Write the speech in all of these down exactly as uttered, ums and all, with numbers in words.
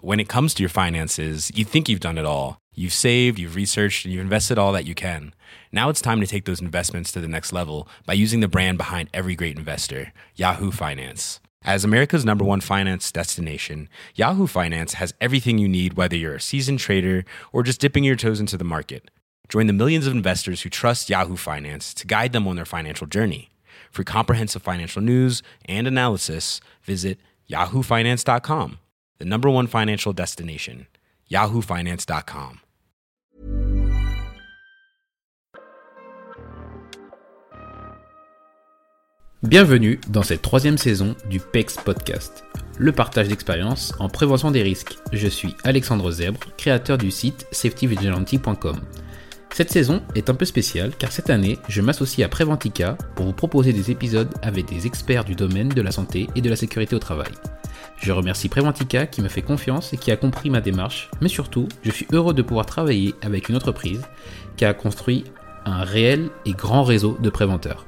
when it comes to your finances, you think you've done it all. You've saved, you've researched, and you've invested all that you can. Now it's time to take those investments to the next level by using the brand behind every great investor, Yahoo Finance. As America's number one finance destination, Yahoo Finance has everything you need, whether you're a seasoned trader or just dipping your toes into the market. Join the millions of investors who trust Yahoo Finance to guide them on their financial journey. For comprehensive financial news and analysis, visit yahoo finance dot com, the number one financial destination, yahoo finance dot com. Bienvenue dans cette troisième saison du P E X Podcast, le partage d'expériences en prévention des risques. Je suis Alexandre Zèbre, créateur du site safety vigilante point com. Cette saison est un peu spéciale car cette année, je m'associe à Preventica pour vous proposer des épisodes avec des experts du domaine de la santé et de la sécurité au travail. Je remercie Preventica qui me fait confiance et qui a compris ma démarche, mais surtout, je suis heureux de pouvoir travailler avec une entreprise qui a construit un réel et grand réseau de préventeurs.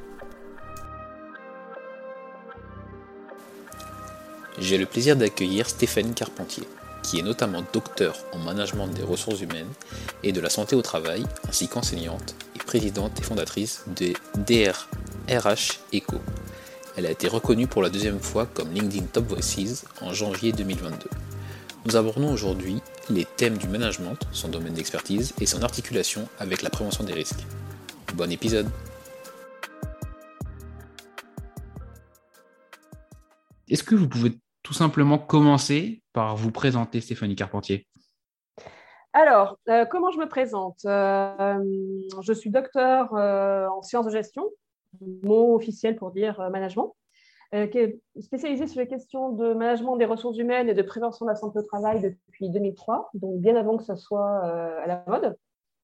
J'ai le plaisir d'accueillir Stéphanie Carpentier, qui est notamment docteur en management des ressources humaines et de la santé au travail, ainsi qu'enseignante et présidente et fondatrice de D R H Eco. Elle a été reconnue pour la deuxième fois comme LinkedIn Top Voices en janvier deux mille vingt-deux. Nous abordons aujourd'hui les thèmes du management, son domaine d'expertise et son articulation avec la prévention des risques. Bon épisode! Est-ce que vous pouvez tout simplement commencer par vous présenter, Stéphanie Carpentier? Alors, euh, comment je me présente? euh, Je suis docteur euh, en sciences de gestion, mot officiel pour dire euh, management, euh, qui est spécialisée sur les questions de management des ressources humaines et de prévention de la santé au travail depuis deux mille trois, donc bien avant que ça soit euh, à la mode.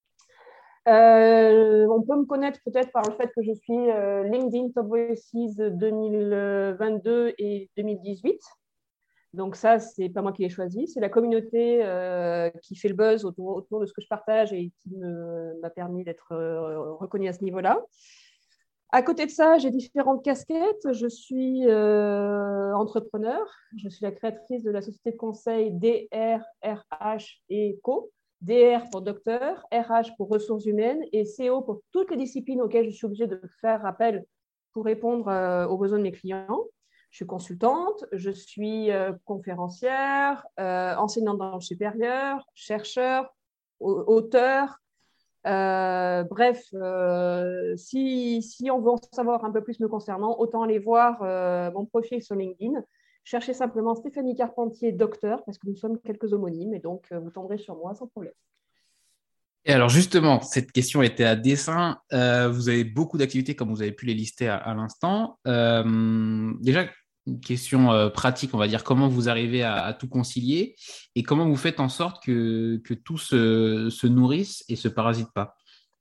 Euh, on peut me connaître peut-être par le fait que je suis euh, LinkedIn Top Voices deux mille vingt-deux et deux mille dix-huit. Donc ça, ce n'est pas moi qui l'ai choisi, c'est la communauté euh, qui fait le buzz autour, autour de ce que je partage et qui me, m'a permis d'être euh, reconnue à ce niveau-là. À côté de ça, j'ai différentes casquettes. Je suis euh, entrepreneur, je suis la créatrice de la société de conseil D R R H Eco. D R pour docteur, R H pour ressources humaines et C O pour toutes les disciplines auxquelles je suis obligée de faire appel pour répondre euh, aux besoins de mes clients. Je suis consultante, je suis euh, conférencière, euh, enseignante dans le supérieur, chercheur, auteur. Euh, bref, euh, si, si on veut en savoir un peu plus me concernant, autant aller voir euh, mon profil sur LinkedIn. Cherchez simplement Stéphanie Carpentier, docteur, parce que nous sommes quelques homonymes, et donc euh, vous tomberez sur moi sans problème. Et alors justement, cette question était à dessein. Euh, vous avez beaucoup d'activités, comme vous avez pu les lister à, à l'instant. Euh, déjà, une question euh, pratique, on va dire, comment vous arrivez à, à tout concilier et comment vous faites en sorte que, que tout se, se nourrisse et ne se parasite pas?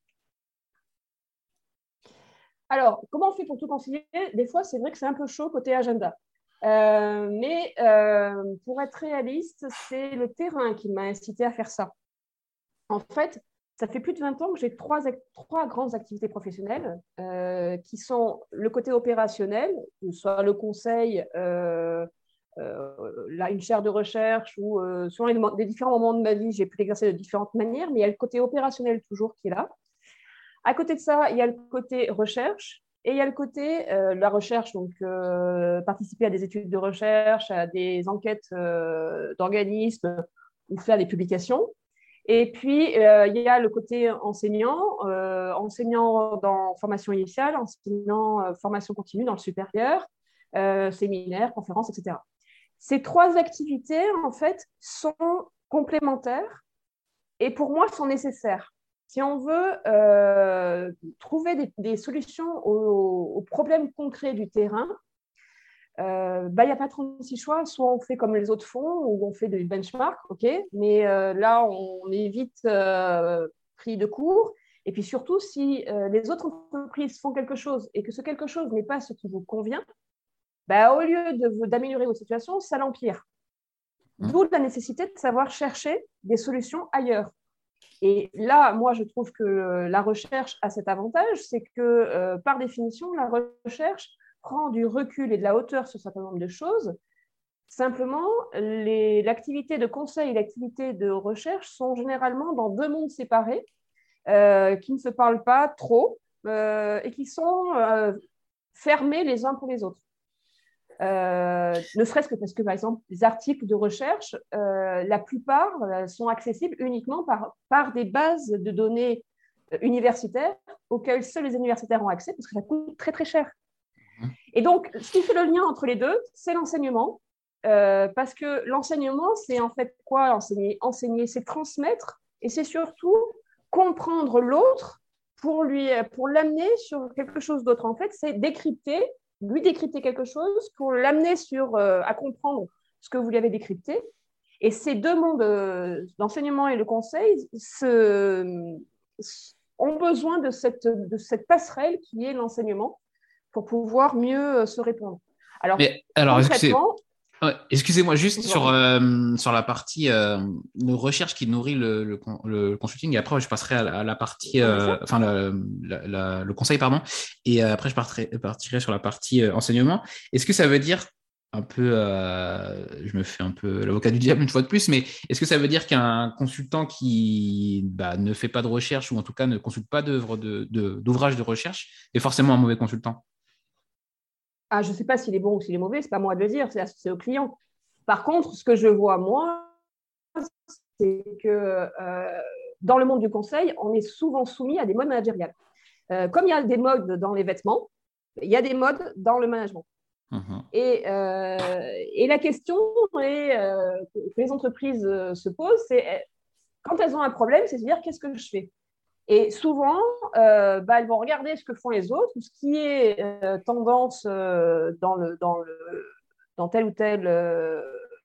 Alors, comment on fait pour tout concilier? Des fois, c'est vrai que c'est un peu chaud côté agenda. Euh, mais euh, pour être réaliste, c'est le terrain qui m'a incité à faire ça. En fait, ça fait plus de vingt ans que j'ai trois, trois grandes activités professionnelles euh, qui sont le côté opérationnel, soit le conseil, euh, euh, là, une chaire de recherche ou euh, sur les, les différents moments de ma vie, j'ai pu l'exercer de différentes manières, mais il y a le côté opérationnel toujours qui est là. À côté de ça, il y a le côté recherche. Et il y a le côté, euh, la recherche, donc euh, participer à des études de recherche, à des enquêtes euh, d'organismes ou faire des publications. Et puis, euh, il y a le côté enseignant, euh, enseignant dans formation initiale, enseignant euh, formation continue dans le supérieur, euh, séminaires, conférences, et cetera. Ces trois activités, en fait, sont complémentaires et pour moi, sont nécessaires. Si on veut euh, trouver des, des solutions aux, aux problèmes concrets du terrain, il euh, n'y bah, a pas trente-six choix. Soit on fait comme les autres font, ou on fait des benchmarks, okay, mais euh, là, on est vite euh, pris de court. Et puis surtout, si euh, les autres entreprises font quelque chose et que ce quelque chose n'est pas ce qui vous convient, bah, au lieu de, d'améliorer votre situation, ça l'empire. D'où la nécessité de savoir chercher des solutions ailleurs. Et là, moi, je trouve que la recherche a cet avantage, c'est que, euh, par définition, la recherche prend du recul et de la hauteur sur un certain nombre de choses Simplement, les, l'activité de conseil et l'activité de recherche sont généralement dans deux mondes séparés euh, qui ne se parlent pas trop euh, et qui sont euh, fermés les uns pour les autres. Euh, ne serait-ce que parce que, par exemple, les articles de recherche, euh, la plupart euh, sont accessibles uniquement par, par des bases de données universitaires auxquelles seuls les universitaires ont accès parce que ça coûte très, très cher. Et donc, ce qui fait le lien entre les deux, c'est l'enseignement. Euh, parce que l'enseignement, c'est en fait quoi enseigner Enseigner, c'est transmettre et c'est surtout comprendre l'autre pour, lui, pour l'amener sur quelque chose d'autre. En fait, c'est décrypter, lui décrypter quelque chose pour l'amener sur, euh, à comprendre ce que vous lui avez décrypté. Et ces deux mondes, euh, l'enseignement et le conseil, se, ont besoin de cette, de cette passerelle qui est l'enseignement pour pouvoir mieux se répondre. Alors, Mais, alors concrètement... Ouais, excusez-moi, juste sur, euh, sur la partie euh, de recherche qui nourrit le, le, le consulting, et après je passerai à la, à la partie, euh, enfin la, la, la, le conseil, pardon, et après je partirai, partirai sur la partie euh, enseignement. Est-ce que ça veut dire un peu, euh, je me fais un peu l'avocat du diable une fois de plus, mais est-ce que ça veut dire qu'un consultant qui bah, ne fait pas de recherche ou en tout cas ne consulte pas d'œuvres de, de, d'ouvrages de recherche est forcément un mauvais consultant? Ah, je ne sais pas s'il est bon ou s'il est mauvais, ce n'est pas moi de le dire, c'est, c'est au client. Par contre, ce que je vois, moi, c'est que euh, dans le monde du conseil, on est souvent soumis à des modes managériales. Euh, comme il y a des modes dans les vêtements, il y a des modes dans le management. Mmh. Et, euh, et la question est, euh, que les entreprises euh, se posent, c'est quand elles ont un problème, c'est de se dire qu'est-ce que je fais ? Et souvent, euh, bah, elles vont regarder ce que font les autres, ce qui est euh, tendance euh, dans, le, dans, le, dans tel ou tel euh,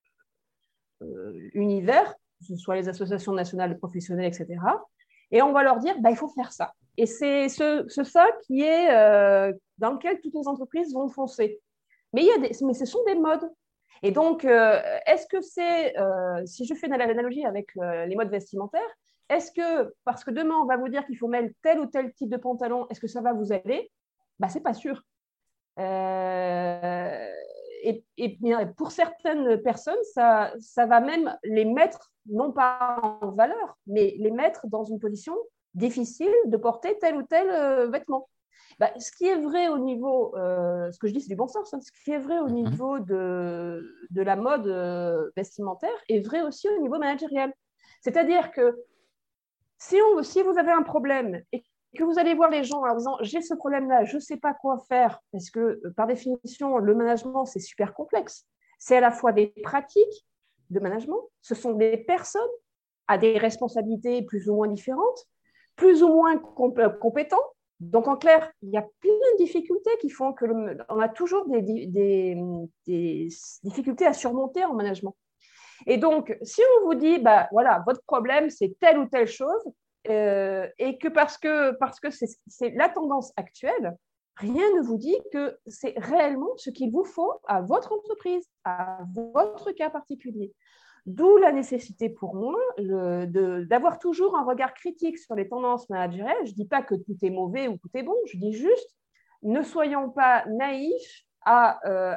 euh, univers, que ce soit les associations nationales de professionnels, et cetera. Et on va leur dire, bah, il faut faire ça. Et c'est ce, ce ça qui est euh, dans lequel toutes les entreprises vont foncer. Mais, il y a des, mais ce sont des modes. Et donc, euh, est-ce que c'est, euh, si je fais l'analogie avec euh, les modes vestimentaires, est-ce que, parce que demain, on va vous dire qu'il faut mettre tel ou tel type de pantalon, est-ce que ça va vous aller ? Bah, ce n'est pas sûr. Euh, et, et pour certaines personnes, ça, ça va même les mettre, non pas en valeur, mais les mettre dans une position difficile de porter tel ou tel euh, vêtement. Bah, ce qui est vrai au niveau, euh, ce que je dis, c'est du bon sens, hein, ce qui est vrai au niveau de, de la mode euh, vestimentaire est vrai aussi au niveau managérial. C'est-à-dire que Si, on, si vous avez un problème et que vous allez voir les gens en disant « j'ai ce problème-là, je ne sais pas quoi faire », parce que par définition, le management, c'est super complexe. C'est à la fois des pratiques de management, ce sont des personnes à des responsabilités plus ou moins différentes, plus ou moins comp- compétents. Donc, en clair, il y a plein de difficultés qui font que le, on a toujours des, des, des difficultés à surmonter en management. Et donc, si on vous dit, bah, voilà, votre problème, c'est telle ou telle chose, euh, et que parce que, parce que c'est, c'est la tendance actuelle, rien ne vous dit que c'est réellement ce qu'il vous faut à votre entreprise, à votre cas particulier. D'où la nécessité pour moi le, de, d'avoir toujours un regard critique sur les tendances managériales. Je ne dis pas que tout est mauvais ou tout est bon, je dis juste, ne soyons pas naïfs à, euh,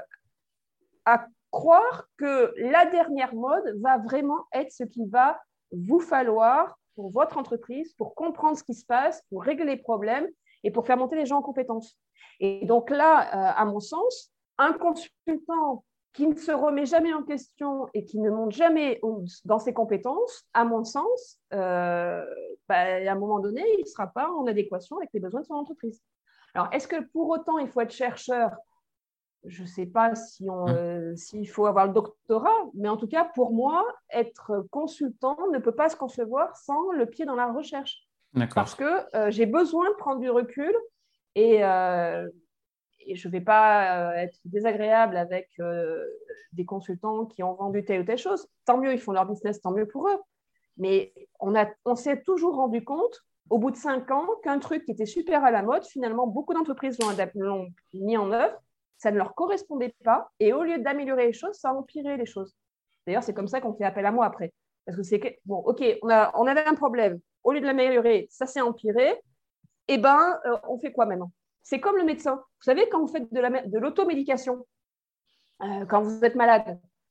à croire que la dernière mode va vraiment être ce qu'il va vous falloir pour votre entreprise, pour comprendre ce qui se passe, pour régler les problèmes et pour faire monter les gens en compétences. Et donc là, euh, à mon sens, un consultant qui ne se remet jamais en question et qui ne monte jamais dans ses compétences, à mon sens, euh, bah, à un moment donné, il ne sera pas en adéquation avec les besoins de son entreprise. Alors, est-ce que pour autant, il faut être chercheur ? Je ne sais pas si on, euh, s'il faut avoir le doctorat, mais en tout cas, pour moi, être consultant ne peut pas se concevoir sans le pied dans la recherche. D'accord. Parce que euh, j'ai besoin de prendre du recul et, euh, et je ne vais pas euh, être désagréable avec euh, des consultants qui ont vendu telle ou telle chose. Tant mieux, ils font leur business, tant mieux pour eux. Mais on, a, on s'est toujours rendu compte, au bout de cinq ans, qu'un truc qui était super à la mode, finalement, beaucoup d'entreprises l'ont, adap- l'ont mis en œuvre. Ça ne leur correspondait pas. Et au lieu d'améliorer les choses, ça a empiré les choses. D'ailleurs, c'est comme ça qu'on fait appel à moi après. Parce que c'est que, bon, OK, on, a, on avait un problème. Au lieu de l'améliorer, ça s'est empiré. Eh bien, euh, on fait quoi maintenant ? C'est comme le médecin. Vous savez, quand vous faites de, la, de l'automédication, euh, quand vous êtes malade,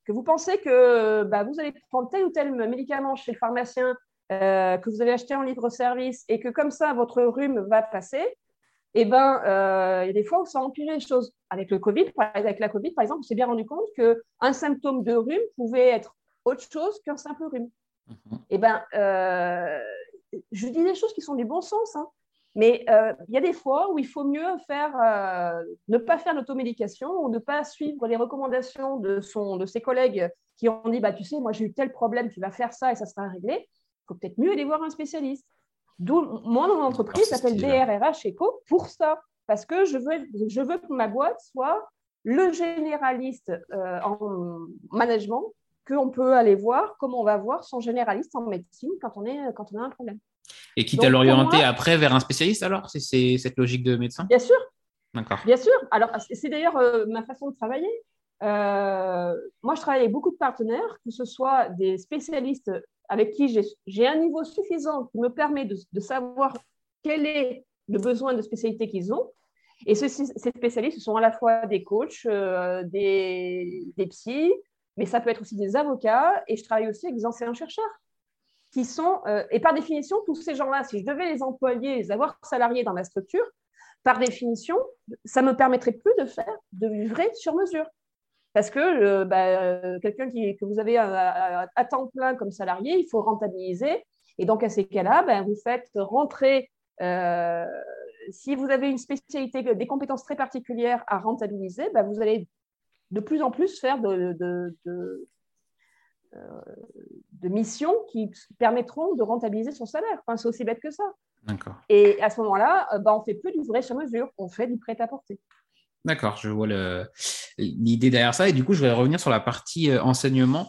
que vous pensez que bah, vous allez prendre tel ou tel médicament chez le pharmacien euh, que vous avez acheté en libre-service et que comme ça, votre rhume va passer, eh ben, euh, il y a des fois où ça empire les choses. Avec le Covid, avec la Covid, par exemple, on s'est bien rendu compte qu'un symptôme de rhume pouvait être autre chose qu'un simple rhume. Mm-hmm. Eh ben, euh, je dis des choses qui sont du bon sens, hein, mais euh, il y a des fois où il faut mieux faire, euh, ne pas faire d'automédication ou ne pas suivre les recommandations de, son, de ses collègues qui ont dit bah, « tu sais, moi j'ai eu tel problème, tu vas faire ça et ça sera réglé ». Il faut peut-être mieux aller voir un spécialiste. D'où, moi, mon entreprise s'appelle D R R H Eco pour ça, parce que je veux, je veux que ma boîte soit le généraliste euh, en management qu'on peut aller voir, comme on va voir son généraliste en médecine quand on, est, quand on a un problème. Et quitte à l'orienter moi, après vers un spécialiste alors, c'est, c'est cette logique de médecin? Bien sûr. D'accord. Bien sûr. Alors, c'est d'ailleurs euh, ma façon de travailler. Euh, moi, je travaille avec beaucoup de partenaires, que ce soit des spécialistes avec qui j'ai, j'ai un niveau suffisant qui me permet de, de savoir quel est le besoin de spécialité qu'ils ont. Et ce, ces spécialistes, ce sont à la fois des coachs, euh, des, des psys, mais ça peut être aussi des avocats. Et je travaille aussi avec des anciens chercheurs qui sont, euh, et par définition, tous ces gens-là, si je devais les employer, les avoir salariés dans ma structure, par définition, ça ne me permettrait plus de faire de livrer sur mesure. Parce que euh, bah, quelqu'un qui, que vous avez à, à, à temps plein comme salarié, il faut rentabiliser. Et donc, à ces cas-là, bah, vous faites rentrer, euh, si vous avez une spécialité, des compétences très particulières à rentabiliser, bah, vous allez de plus en plus faire de, de, de, euh, de missions qui permettront de rentabiliser son salaire. Enfin, c'est aussi bête que ça. D'accord. Et à ce moment-là, bah, on ne fait plus du vrai sur mesure, on fait du prêt-à-porter. D'accord, je vois le, l'idée derrière ça. Et du coup, je vais revenir sur la partie euh, enseignement.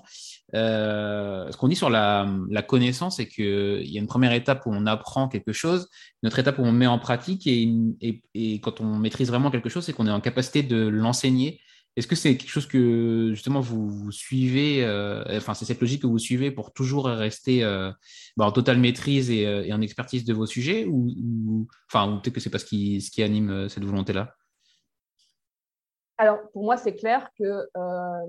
Euh, ce qu'on dit sur la, la connaissance, c'est qu'il y a une première étape où on apprend quelque chose, une autre étape où on met en pratique, et, et, et quand on maîtrise vraiment quelque chose, c'est qu'on est en capacité de l'enseigner. Est-ce que c'est quelque chose que justement vous, vous suivez, euh, enfin c'est cette logique que vous suivez pour toujours rester euh, bah, en totale maîtrise et, et en expertise de vos sujets, ou, ou, enfin, ou peut-être que c'est pas ce qui, ce qui anime cette volonté-là? Alors, pour moi, c'est clair que euh,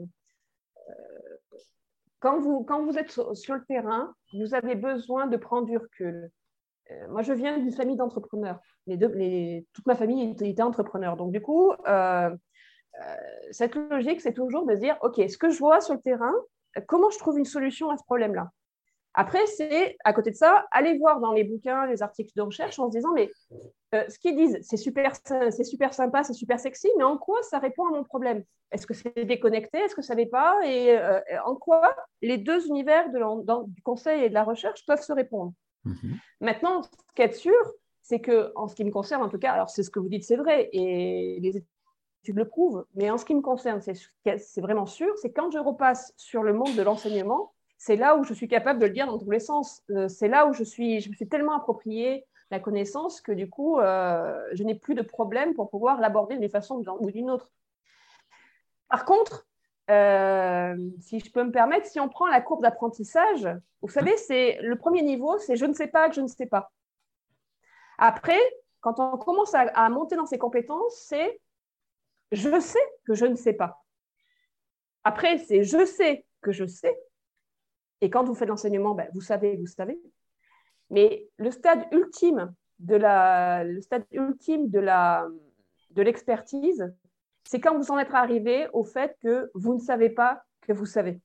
quand, vous, quand vous êtes sur, sur le terrain, vous avez besoin de prendre du recul. Euh, moi, je viens d'une famille d'entrepreneurs. Les deux, les, toute ma famille était, était entrepreneur. Donc, du coup, euh, euh, cette logique, c'est toujours de se dire, OK, ce que je vois sur le terrain, comment je trouve une solution à ce problème-là? Après, c'est, à côté de ça, aller voir dans les bouquins, les articles de recherche en se disant, mais euh, ce qu'ils disent, c'est super, c'est super sympa, c'est super sexy, mais en quoi ça répond à mon problème? Est-ce que c'est déconnecté? Est-ce que ça l'est pas? Et euh, en quoi les deux univers de dans, du conseil et de la recherche peuvent se répondre? Mm-hmm. Maintenant, ce qui est sûr, c'est qu'en ce qui me concerne, en tout cas, alors c'est ce que vous dites, c'est vrai, et les études le prouvent, mais en ce qui me concerne, c'est, c'est vraiment sûr, c'est quand je repasse sur le monde de l'enseignement, c'est là où je suis capable de le dire dans tous les sens. Euh, c'est là où je, suis, je me suis tellement approprié la connaissance que du coup, euh, je n'ai plus de problème pour pouvoir l'aborder d'une façon ou d'une autre. Par contre, euh, si je peux me permettre, si on prend la courbe d'apprentissage, vous savez, c'est, le premier niveau, c'est « je ne sais pas que je ne sais pas ». Après, quand on commence à, à monter dans ses compétences, c'est « je sais que je ne sais pas ». Après, c'est « je sais que je sais ». Et quand vous faites l'enseignement, ben, vous savez, vous savez. Mais le stade ultime de la, le stade ultime de la, de l'expertise, c'est quand vous en êtes arrivé au fait que vous ne savez pas que vous savez.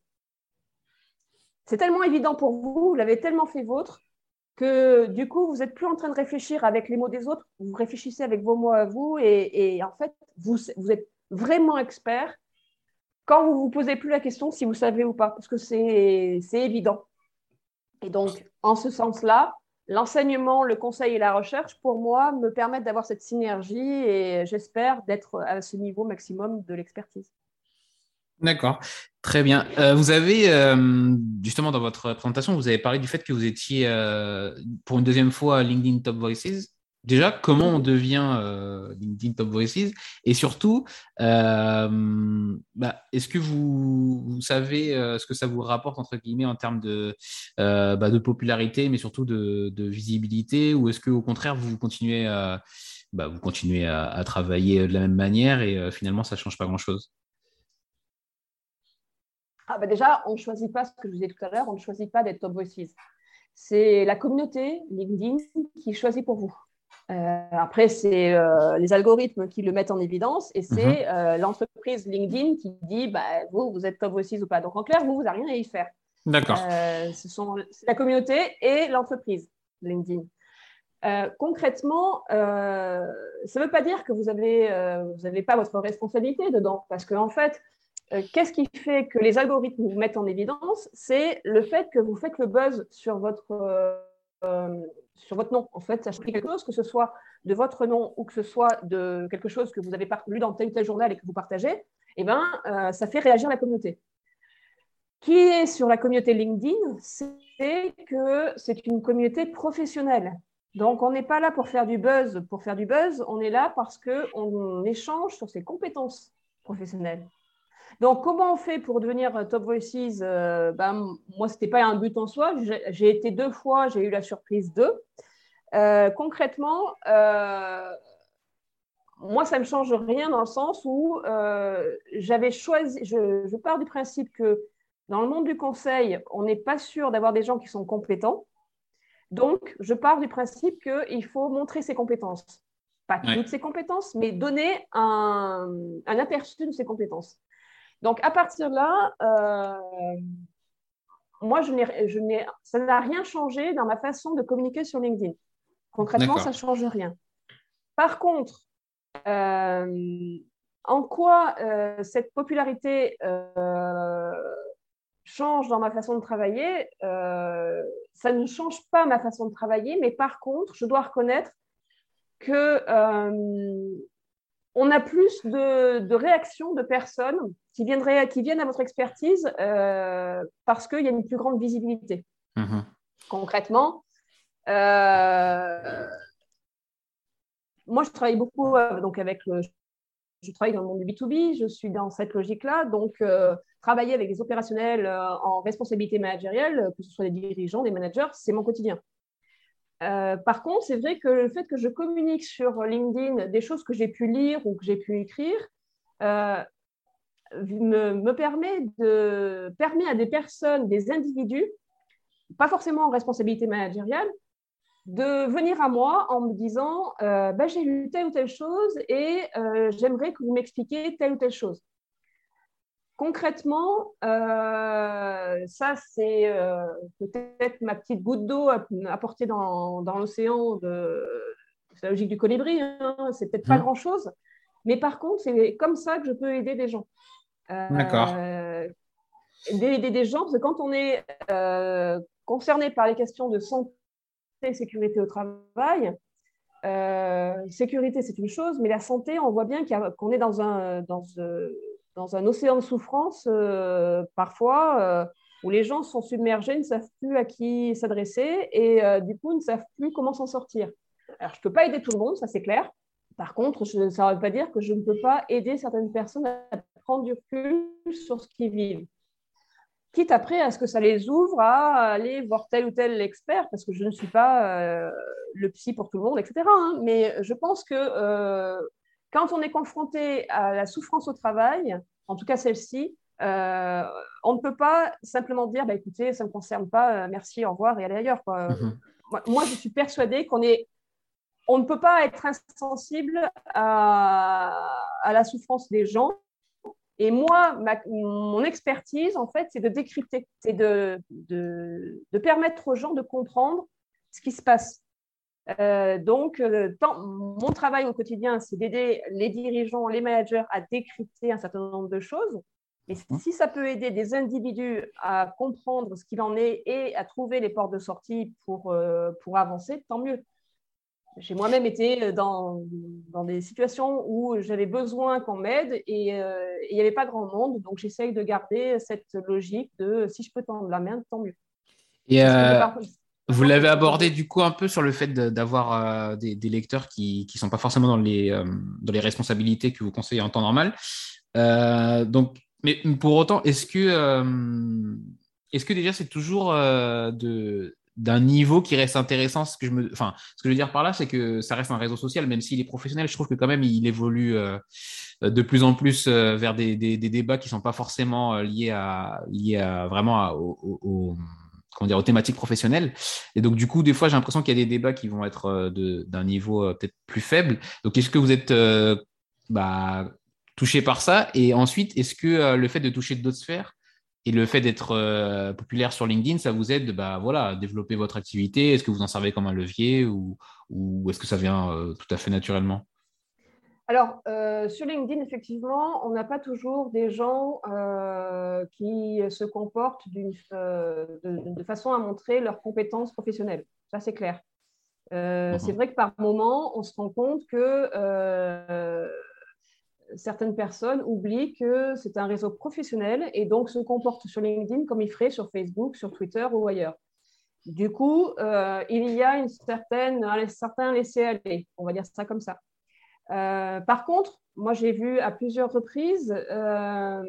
C'est tellement évident pour vous, vous l'avez tellement fait vôtre, que du coup, vous n'êtes plus en train de réfléchir avec les mots des autres, vous réfléchissez avec vos mots à vous, et, et en fait, vous, vous êtes vraiment expert quand vous ne vous posez plus la question si vous savez ou pas, parce que c'est, c'est évident. Et donc, en ce sens-là, l'enseignement, le conseil et la recherche, pour moi, me permettent d'avoir cette synergie et j'espère d'être à ce niveau maximum de l'expertise. D'accord, très bien. Euh, vous avez, euh, justement, dans votre présentation, vous avez parlé du fait que vous étiez, euh, pour une deuxième fois, à LinkedIn Top Voices. Déjà, comment on devient euh, LinkedIn Top Voices? Et surtout, euh, bah, est-ce que vous, vous savez euh, ce que ça vous rapporte, entre guillemets, en termes de, euh, bah, de popularité, mais surtout de, de visibilité? Ou est-ce qu'au contraire, vous continuez, à, bah, vous continuez à, à travailler de la même manière et euh, finalement, ça ne change pas grand-chose? Ah bah déjà, on ne choisit pas, ce que je vous disais tout à l'heure, on ne choisit pas d'être Top Voices. C'est la communauté LinkedIn qui choisit pour vous. Euh, après, c'est euh, les algorithmes qui le mettent en évidence et c'est Mhm. euh, l'entreprise LinkedIn qui dit bah, vous, vous êtes Top Voices ou pas. Donc, en clair, vous, vous n'avez rien à y faire. D'accord. Euh, ce sont c'est la communauté et l'entreprise LinkedIn. Euh, concrètement, euh, ça ne veut pas dire que vous n'avez euh, vous avez pas votre responsabilité dedans, parce qu'en en fait, euh, qu'est-ce qui fait que les algorithmes vous mettent en évidence? C'est le fait que vous faites le buzz sur votre, euh, euh, sur votre nom. En fait, ça change quelque chose, que ce soit de votre nom ou que ce soit de quelque chose que vous avez lu dans tel ou tel journal et que vous partagez, eh ben, euh, ça fait réagir la communauté. Qui est sur la communauté LinkedIn, c'est que c'est une communauté professionnelle. Donc, on n'est pas là pour faire du buzz, pour faire du buzz, on est là parce qu'on échange sur ses compétences professionnelles. Donc, comment on fait pour devenir Top Voices? euh, ben, Moi, ce n'était pas un but en soi. J'ai, j'ai été deux fois, j'ai eu la surprise d'eux. Euh, concrètement, euh, moi, ça ne me change rien dans le sens où euh, j'avais choisi, je, je pars du principe que dans le monde du conseil, on n'est pas sûr d'avoir des gens qui sont compétents. Donc, je pars du principe qu'il faut montrer ses compétences. Pas Ouais. toutes ses compétences, mais donner un, un aperçu de ses compétences. Donc, à partir de là, euh, moi, je n'ai, je n'ai, ça n'a rien changé dans ma façon de communiquer sur LinkedIn. Concrètement, ça D'accord. ne change rien. Par contre, euh, en quoi euh, cette popularité euh, change dans ma façon de travailler? euh, Ça ne change pas ma façon de travailler, mais par contre, je dois reconnaître que euh, on a plus de, de réactions de personnes qui viennent, qui viennent à votre expertise euh, parce qu'il y a une plus grande visibilité. Mhm. Concrètement, euh, moi, je travaille beaucoup euh, donc avec le, je travaille dans le monde du B deux B, je suis dans cette logique-là. Donc, euh, travailler avec des opérationnels euh, en responsabilité managérielle, que ce soit des dirigeants, des managers, c'est mon quotidien. Euh, par contre, c'est vrai que le fait que je communique sur LinkedIn des choses que j'ai pu lire ou que j'ai pu écrire euh, me, me permet, de, permet à des personnes, des individus, pas forcément en responsabilité managériale, de venir à moi en me disant euh, bah, j'ai lu telle ou telle chose et euh, j'aimerais que vous m'expliquiez telle ou telle chose. Concrètement, euh, ça, c'est euh, peut-être ma petite goutte d'eau apportée dans, dans l'océan de c'est la logique du colibri, hein, c'est peut-être pas Mhm. grand-chose, mais par contre, c'est comme ça que je peux aider des gens. D'accord. Euh, aider des gens, parce que quand on est euh, concerné par les questions de santé et sécurité au travail, euh, sécurité, c'est une chose, mais la santé, on voit bien qu'il y a, qu'on est dans un, dans, euh, dans un océan de souffrance, euh, parfois, euh, où les gens sont submergés, ne savent plus à qui s'adresser et euh, du coup, ne savent plus comment s'en sortir. Alors, je ne peux pas aider tout le monde, ça c'est clair. Par contre, je, ça ne veut pas dire que je ne peux pas aider certaines personnes à prendre du recul sur ce qu'ils vivent. Quitte après à ce que ça les ouvre à aller voir tel ou tel expert, parce que je ne suis pas euh, le psy pour tout le monde, et cetera. Hein. Mais je pense que euh, quand on est confronté à la souffrance au travail, en tout cas celle-ci, euh, on ne peut pas simplement dire bah, écoutez, ça ne me concerne pas, euh, merci, au revoir et aller ailleurs. Quoi. Mhm. Moi, moi, je suis persuadée qu'on est, on ne peut pas être insensible à, à la souffrance des gens. Et moi, ma, mon expertise, en fait, c'est de décrypter, c'est de, de, de permettre aux gens de comprendre ce qui se passe. Euh, donc, euh, tant, mon travail au quotidien, c'est d'aider les dirigeants, les managers à décrypter un certain nombre de choses. Et si ça peut aider des individus à comprendre ce qu'il en est et à trouver les portes de sortie pour, euh, pour avancer, tant mieux. J'ai moi-même été dans, dans des situations où j'avais besoin qu'on m'aide et euh, il n'y avait pas grand monde. Donc, j'essaye de garder cette logique de si je peux tendre la main, tant mieux. Et Parce que j'ai euh, pas, vous besoin l'avez d'être abordé proposé. du coup un peu sur le fait de- d'avoir euh, des, des lecteurs qui ne sont pas forcément dans les, euh, dans les responsabilités que vous conseillez en temps normal. Euh, donc, mais pour autant, est-ce que, euh, est-ce que déjà c'est toujours euh, de, d'un niveau qui reste intéressant. Ce que je me, enfin, ce que je veux dire par là, c'est que ça reste un réseau social, même s'il est professionnel. Je trouve que quand même, il évolue euh, de plus en plus euh, vers des, des, des débats qui sont pas forcément euh, liés à, liés à vraiment à, au, au, au- comment dire, aux thématiques professionnelles. Et donc, du coup, des fois, j'ai l'impression qu'il y a des débats qui vont être euh, de, d'un niveau euh, peut-être plus faible. Donc, est-ce que vous êtes euh, bah, touché par ça? Et ensuite, est-ce que euh, le fait de toucher d'autres sphères et le fait d'être euh, populaire sur LinkedIn, ça vous aide bah, voilà, à développer votre activité? Est-ce que vous en servez comme un levier ou, ou est-ce que ça vient euh, tout à fait naturellement? Alors, euh, sur LinkedIn, effectivement, on n'a pas toujours des gens euh, qui se comportent d'une, euh, de, de façon à montrer leurs compétences professionnelles. Ça, c'est clair. Euh, c'est Mhm. vrai que par moment, on se rend compte que euh, certaines personnes oublient que c'est un réseau professionnel et donc se comportent sur LinkedIn comme ils feraient sur Facebook, sur Twitter ou ailleurs. Du coup, euh, il y a une certaine, un certain laisser-aller, on va dire ça comme ça. Euh, par contre, moi, j'ai vu à plusieurs reprises euh,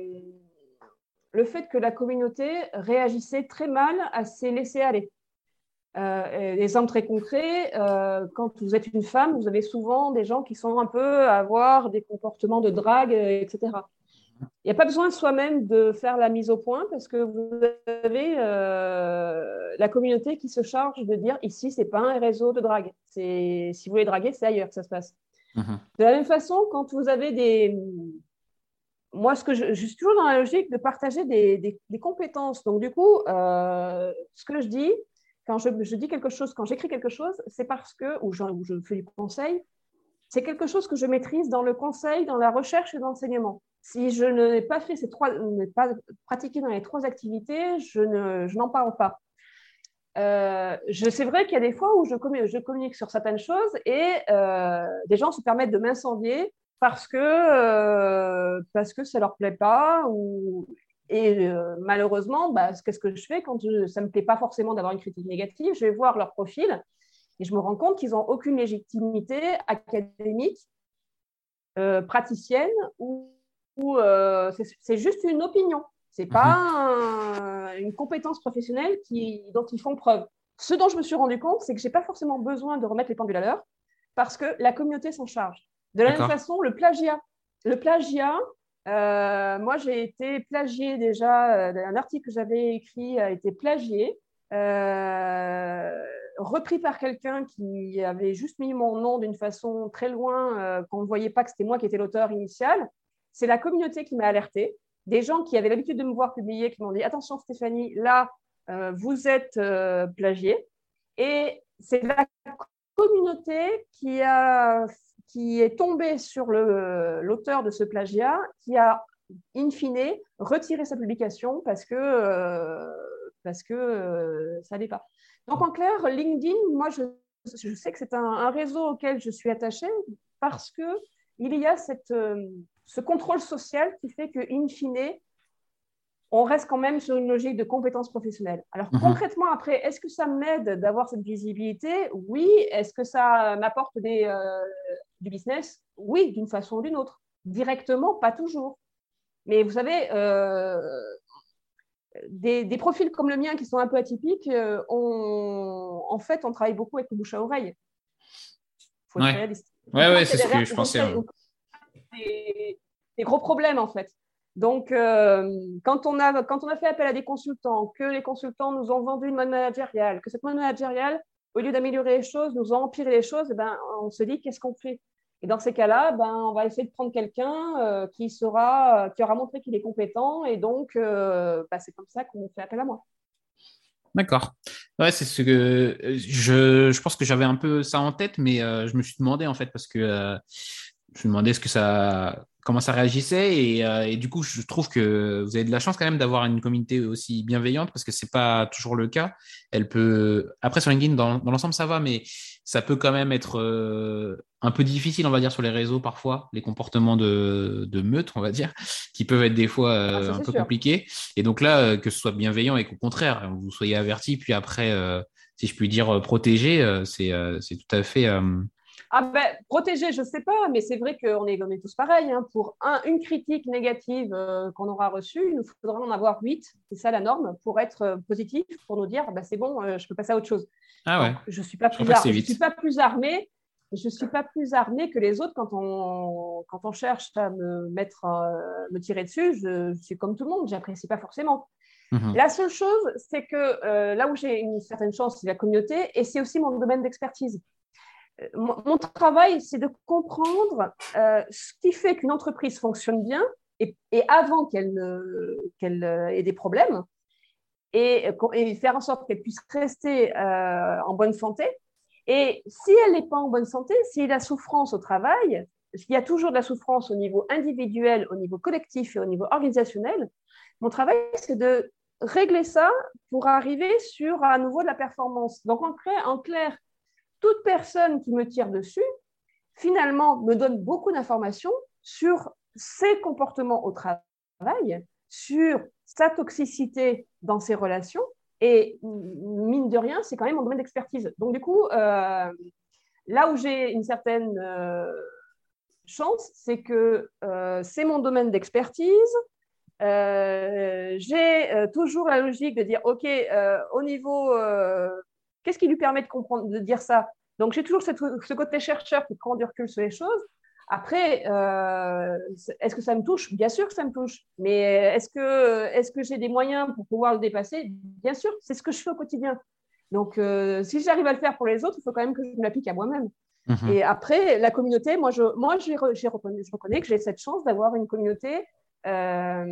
le fait que la communauté réagissait très mal à ces laissés-aller. Euh, exemple très concret, euh, quand vous êtes une femme, vous avez souvent des gens qui sont un peu à avoir des comportements de drague, et cetera. Il n'y a pas besoin soi-même de faire la mise au point parce que vous avez euh, la communauté qui se charge de dire ici, ce n'est pas un réseau de drague. C'est, si vous voulez draguer, c'est ailleurs que ça se passe. Mhm. De la même façon, quand vous avez des... Moi, ce que je, je suis toujours dans la logique de partager des, des, des compétences. Donc, du coup, euh, ce que je dis, quand je, je dis quelque chose, quand j'écris quelque chose, c'est parce que, ou je, ou je fais du conseil, c'est quelque chose que je maîtrise dans le conseil, dans la recherche et dans l'enseignement. Si je n'ai pas fait ces trois, n'ai pas pratiqué dans les trois activités, je, ne, je n'en parle pas. Euh, je, c'est vrai qu'il y a des fois où je communique, je communique sur certaines choses et euh, des gens se permettent de m'incendier parce que, euh, parce que ça ne leur plaît pas. Ou, et euh, malheureusement, bah, qu'est-ce que je fais quand je, ça ne me plaît pas forcément d'avoir une critique négative? Je vais voir leur profil et je me rends compte qu'ils n'ont aucune légitimité académique, euh, praticienne ou, ou euh, c'est, c'est juste une opinion. Ce n'est pas Mhm. un, une compétence professionnelle qui, dont ils font preuve. Ce dont je me suis rendu compte, c'est que je n'ai pas forcément besoin de remettre les pendules à l'heure parce que la communauté s'en charge. De la même D'accord. façon, le plagiat. Le plagiat, euh, moi j'ai été plagié déjà, euh, un article que j'avais écrit a été plagié, euh, repris par quelqu'un qui avait juste mis mon nom d'une façon très loin, euh, qu'on ne voyait pas que c'était moi qui étais l'auteur initial. C'est la communauté qui m'a alertée. Des gens qui avaient l'habitude de me voir publier, qui m'ont dit attention Stéphanie, là, euh, vous êtes euh, plagié. Et c'est la communauté qui, a, qui est tombée sur le, l'auteur de ce plagiat, qui a, in fine, retiré sa publication parce que, euh, parce que euh, ça n'allait pas. Donc, en clair, LinkedIn, moi, je, je sais que c'est un, un réseau auquel je suis attachée parce qu'il y a cette, euh, ce contrôle social qui fait que, in fine, on reste quand même sur une logique de compétences professionnelles. Alors Mhm. concrètement, après, est-ce que ça m'aide d'avoir cette visibilité? Oui. Est-ce que ça m'apporte des, euh, du business? Oui, d'une façon ou d'une autre. Directement, pas toujours. Mais vous savez, euh, des, des, profils comme le mien qui sont un peu atypiques, euh, on, en fait, on travaille beaucoup avec le bouche à oreille. Il faut être Ouais. réaliste. Ouais, Vous ouais, commencez c'est ce que derrière, je vous pensais. créez, Ouais. vous des, des gros problèmes en fait. Donc, euh, quand, on a, quand on a fait appel à des consultants, que les consultants nous ont vendu une mode managériale, que cette mode managériale, au lieu d'améliorer les choses, nous a empiré les choses, eh ben, on se dit qu'est-ce qu'on fait? Et dans ces cas-là, ben, on va essayer de prendre quelqu'un euh, qui, sera, qui aura montré qu'il est compétent et donc euh, ben, c'est comme ça qu'on fait appel à moi. D'accord. Ouais, c'est ce que je, je pense que j'avais un peu ça en tête, mais euh, je me suis demandé en fait parce que euh, je me demandais ce que ça, comment ça réagissait et, euh, et du coup, je trouve que vous avez de la chance quand même d'avoir une communauté aussi bienveillante parce que c'est pas toujours le cas. Elle peut, après sur LinkedIn, dans, dans l'ensemble, ça va, mais ça peut quand même être euh, un peu difficile, on va dire, sur les réseaux parfois, les comportements de, de meute, on va dire, qui peuvent être des fois Ah, euh, ça, un c'est peu sûr. compliqués. Et donc là, euh, que ce soit bienveillant et qu'au contraire, vous soyez averti, puis après, euh, si je puis dire, euh, protégé, euh, c'est euh, c'est tout à fait. euh, Ah ben, protéger, je ne sais pas, mais c'est vrai qu'on est, on est tous pareils. Hein. Pour un, une critique négative euh, qu'on aura reçue, il nous faudra en avoir huit, c'est ça la norme, pour être euh, positif, pour nous dire, bah, c'est bon, euh, je peux passer à autre chose. Ah ouais. Donc, je ne suis pas Je plus, crois pas que ar- c'est je huit. suis pas plus armée. Je ne suis pas plus armée que les autres quand on, quand on cherche à me, mettre, euh, me tirer dessus. Je, je suis comme tout le monde, je n'apprécie pas forcément. Mhm. La seule chose, c'est que euh, là où j'ai une certaine chance, c'est la communauté, et c'est aussi mon domaine d'expertise. Mon, mon travail, c'est de comprendre euh, ce qui fait qu'une entreprise fonctionne bien et, et avant qu'elle, ne, qu'elle ait des problèmes et, et faire en sorte qu'elle puisse rester euh, en bonne santé. Et si elle n'est pas en bonne santé, s'il y a de la souffrance au travail, il y a toujours de la souffrance au niveau individuel, au niveau collectif et au niveau organisationnel, mon travail, c'est de régler ça pour arriver sur à nouveau de la performance. Donc, en clair, en clair toute personne qui me tire dessus, finalement, me donne beaucoup d'informations sur ses comportements au travail, sur sa toxicité dans ses relations. Et mine de rien, c'est quand même mon domaine d'expertise. Donc, du coup, euh, là où j'ai une certaine euh, chance, c'est que euh, c'est mon domaine d'expertise. Euh, j'ai euh, toujours la logique de dire, OK, euh, au niveau, euh, qu'est-ce qui lui permet de comprendre, de dire ça? Donc, j'ai toujours cette, ce côté chercheur qui prend du recul sur les choses. Après, euh, est-ce que ça me touche? Bien sûr que ça me touche. Mais est-ce que, est-ce que j'ai des moyens pour pouvoir le dépasser? Bien sûr, c'est ce que je fais au quotidien. Donc, euh, si j'arrive à le faire pour les autres, il faut quand même que je me l'applique à moi-même. Mhm. Et après, la communauté, moi, je, moi j'ai, j'ai reconnu, je reconnais que j'ai cette chance d'avoir une communauté euh,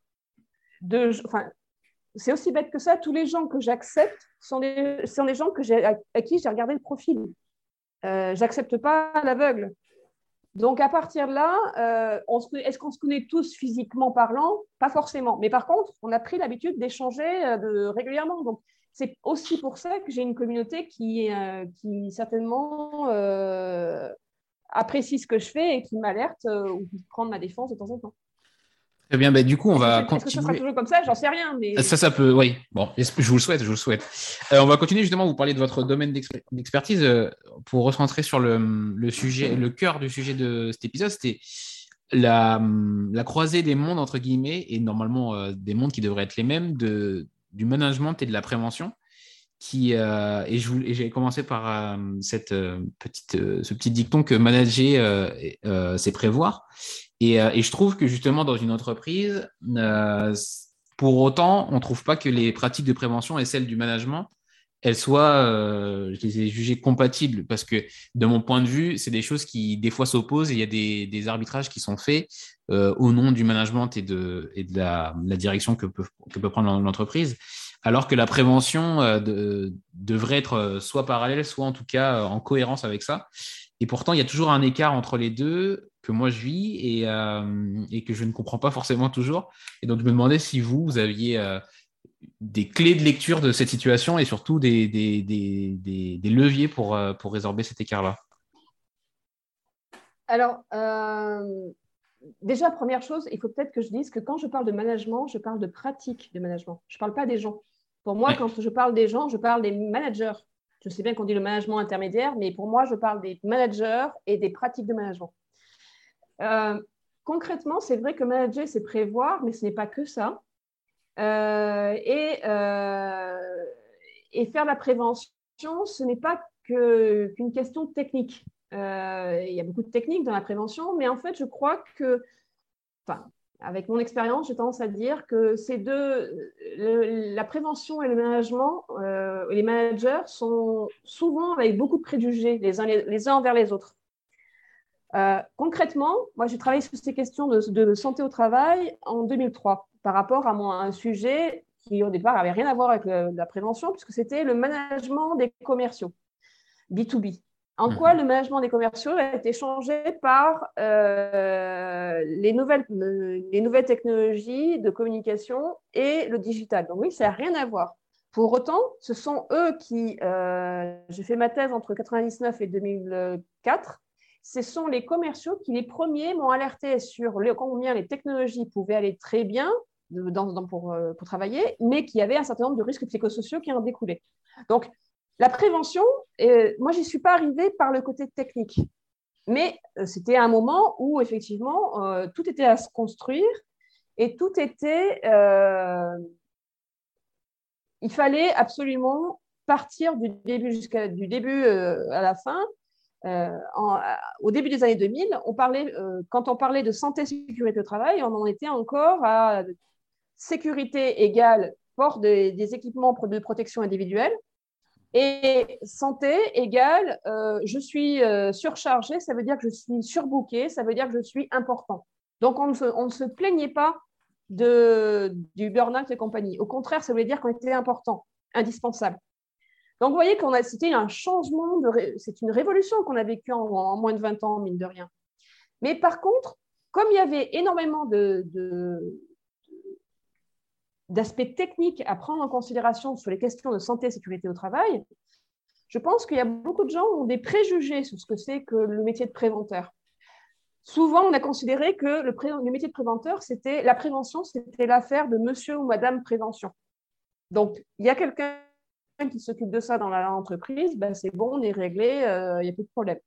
de, enfin, c'est aussi bête que ça. Tous les gens que j'accepte sont des, sont des gens que j'ai, à, à qui j'ai regardé le profil. Euh, j'accepte pas à l'aveugle. Donc, à partir de là, euh, on se, est-ce qu'on se connaît tous physiquement parlant? Pas forcément. Mais par contre, on a pris l'habitude d'échanger euh, de, régulièrement. Donc, c'est aussi pour ça que j'ai une communauté qui, euh, qui certainement euh, apprécie ce que je fais et qui m'alerte euh, ou qui prend de ma défense de temps en temps. Très bien, bah, du coup, on Est-ce va que, est-ce que ça sera continuer. toujours comme ça? J'en sais rien. Mais... Ça, ça peut, oui. Bon, je vous le souhaite, je vous le souhaite. Euh, on va continuer justement, vous parler de votre domaine d'exp- d'expertise euh, pour recentrer sur le, le sujet, le cœur du sujet de cet épisode, c'était la, la croisée des mondes, entre guillemets, et normalement euh, des mondes qui devraient être les mêmes, de, du management et de la prévention. Qui, euh, et, je, et j'ai commencé par euh, cette, euh, petite, euh, ce petit dicton que manager, euh, euh, c'est prévoir. Et, euh, et je trouve que justement, dans une entreprise, euh, pour autant, on ne trouve pas que les pratiques de prévention et celles du management, elles soient, euh, je les ai jugées compatibles parce que, de mon point de vue, c'est des choses qui, des fois, s'opposent et il y a des, des arbitrages qui sont faits euh, au nom du management et de, et de la, la direction que peut, que peut prendre l'entreprise. Alors que la prévention euh, de, devrait être euh, soit parallèle, soit en tout cas euh, en cohérence avec ça. Et pourtant, il y a toujours un écart entre les deux que moi je vis et, euh, et que je ne comprends pas forcément toujours. Et donc, je me demandais si vous, vous aviez euh, des clés de lecture de cette situation et surtout des, des, des, des, des leviers pour, euh, pour résorber cet écart-là. Alors, euh, déjà, première chose, il faut peut-être que je dise que quand je parle de management, je parle de pratique de management. Je ne parle pas des gens. Pour moi, Ouais. quand je parle des gens, je parle des managers. Je sais bien qu'on dit le management intermédiaire, mais pour moi, je parle des managers et des pratiques de management. Euh, concrètement, c'est vrai que manager, c'est prévoir, mais ce n'est pas que ça. Euh, et, euh, et faire la prévention, ce n'est pas que, qu'une question technique. Euh, il y a beaucoup de techniques dans la prévention, mais en fait, je crois que, enfin, avec mon expérience, j'ai tendance à dire que ces deux, le, la prévention et le management, euh, les managers sont souvent avec beaucoup de préjugés les uns, les, les uns envers les autres. Euh, concrètement, moi, j'ai travaillé sur ces questions de, de santé au travail en deux mille trois par rapport à, mon, à un sujet qui, au départ, n'avait rien à voir avec le, la prévention, puisque c'était le management des commerciaux, B deux B. En quoi le management des commerciaux a été changé par euh, les, nouvelles, les nouvelles technologies de communication et le digital. Donc oui, ça n'a rien à voir. Pour autant, ce sont eux qui, euh, j'ai fait ma thèse entre quatre-vingt-dix-neuf et deux mille quatre, ce sont les commerciaux qui les premiers m'ont alerté sur le, combien les technologies pouvaient aller très bien dans, dans, pour, pour travailler, mais qu'il y avait un certain nombre de risques psychosociaux qui en découlaient. Donc, La prévention, euh, moi, je n'y suis pas arrivée par le côté technique. Mais euh, c'était un moment où, effectivement, euh, tout était à se construire et tout était… Euh, il fallait absolument partir du début, jusqu'à, du début euh, à la fin. Euh, en, au début des années deux mille, on parlait, euh, quand on parlait de santé et sécurité au travail, on en était encore à sécurité égale port de, des équipements de protection individuelle et santé égale euh, je suis euh, surchargé, ça veut dire que je suis surbooké, ça veut dire que je suis important. Donc on ne se, on ne se plaignait pas de, du burn-out et compagnie. Au contraire, ça voulait dire qu'on était important, indispensable. Donc, vous voyez qu'on a, c'était un changement, de, c'est une révolution qu'on a vécue en, en moins de vingt ans, mine de rien. Mais par contre, comme il y avait énormément de, de, d'aspects techniques à prendre en considération sur les questions de santé et sécurité au travail, je pense qu'il y a beaucoup de gens qui ont des préjugés sur ce que c'est que le métier de préventeur. Souvent, on a considéré que le, pré, le métier de préventeur, c'était la prévention, c'était l'affaire de monsieur ou madame prévention. Donc, il y a quelqu'un qui s'occupe de ça dans l'entreprise, ben c'est bon, on est réglé, il euh, n'y a plus de problème.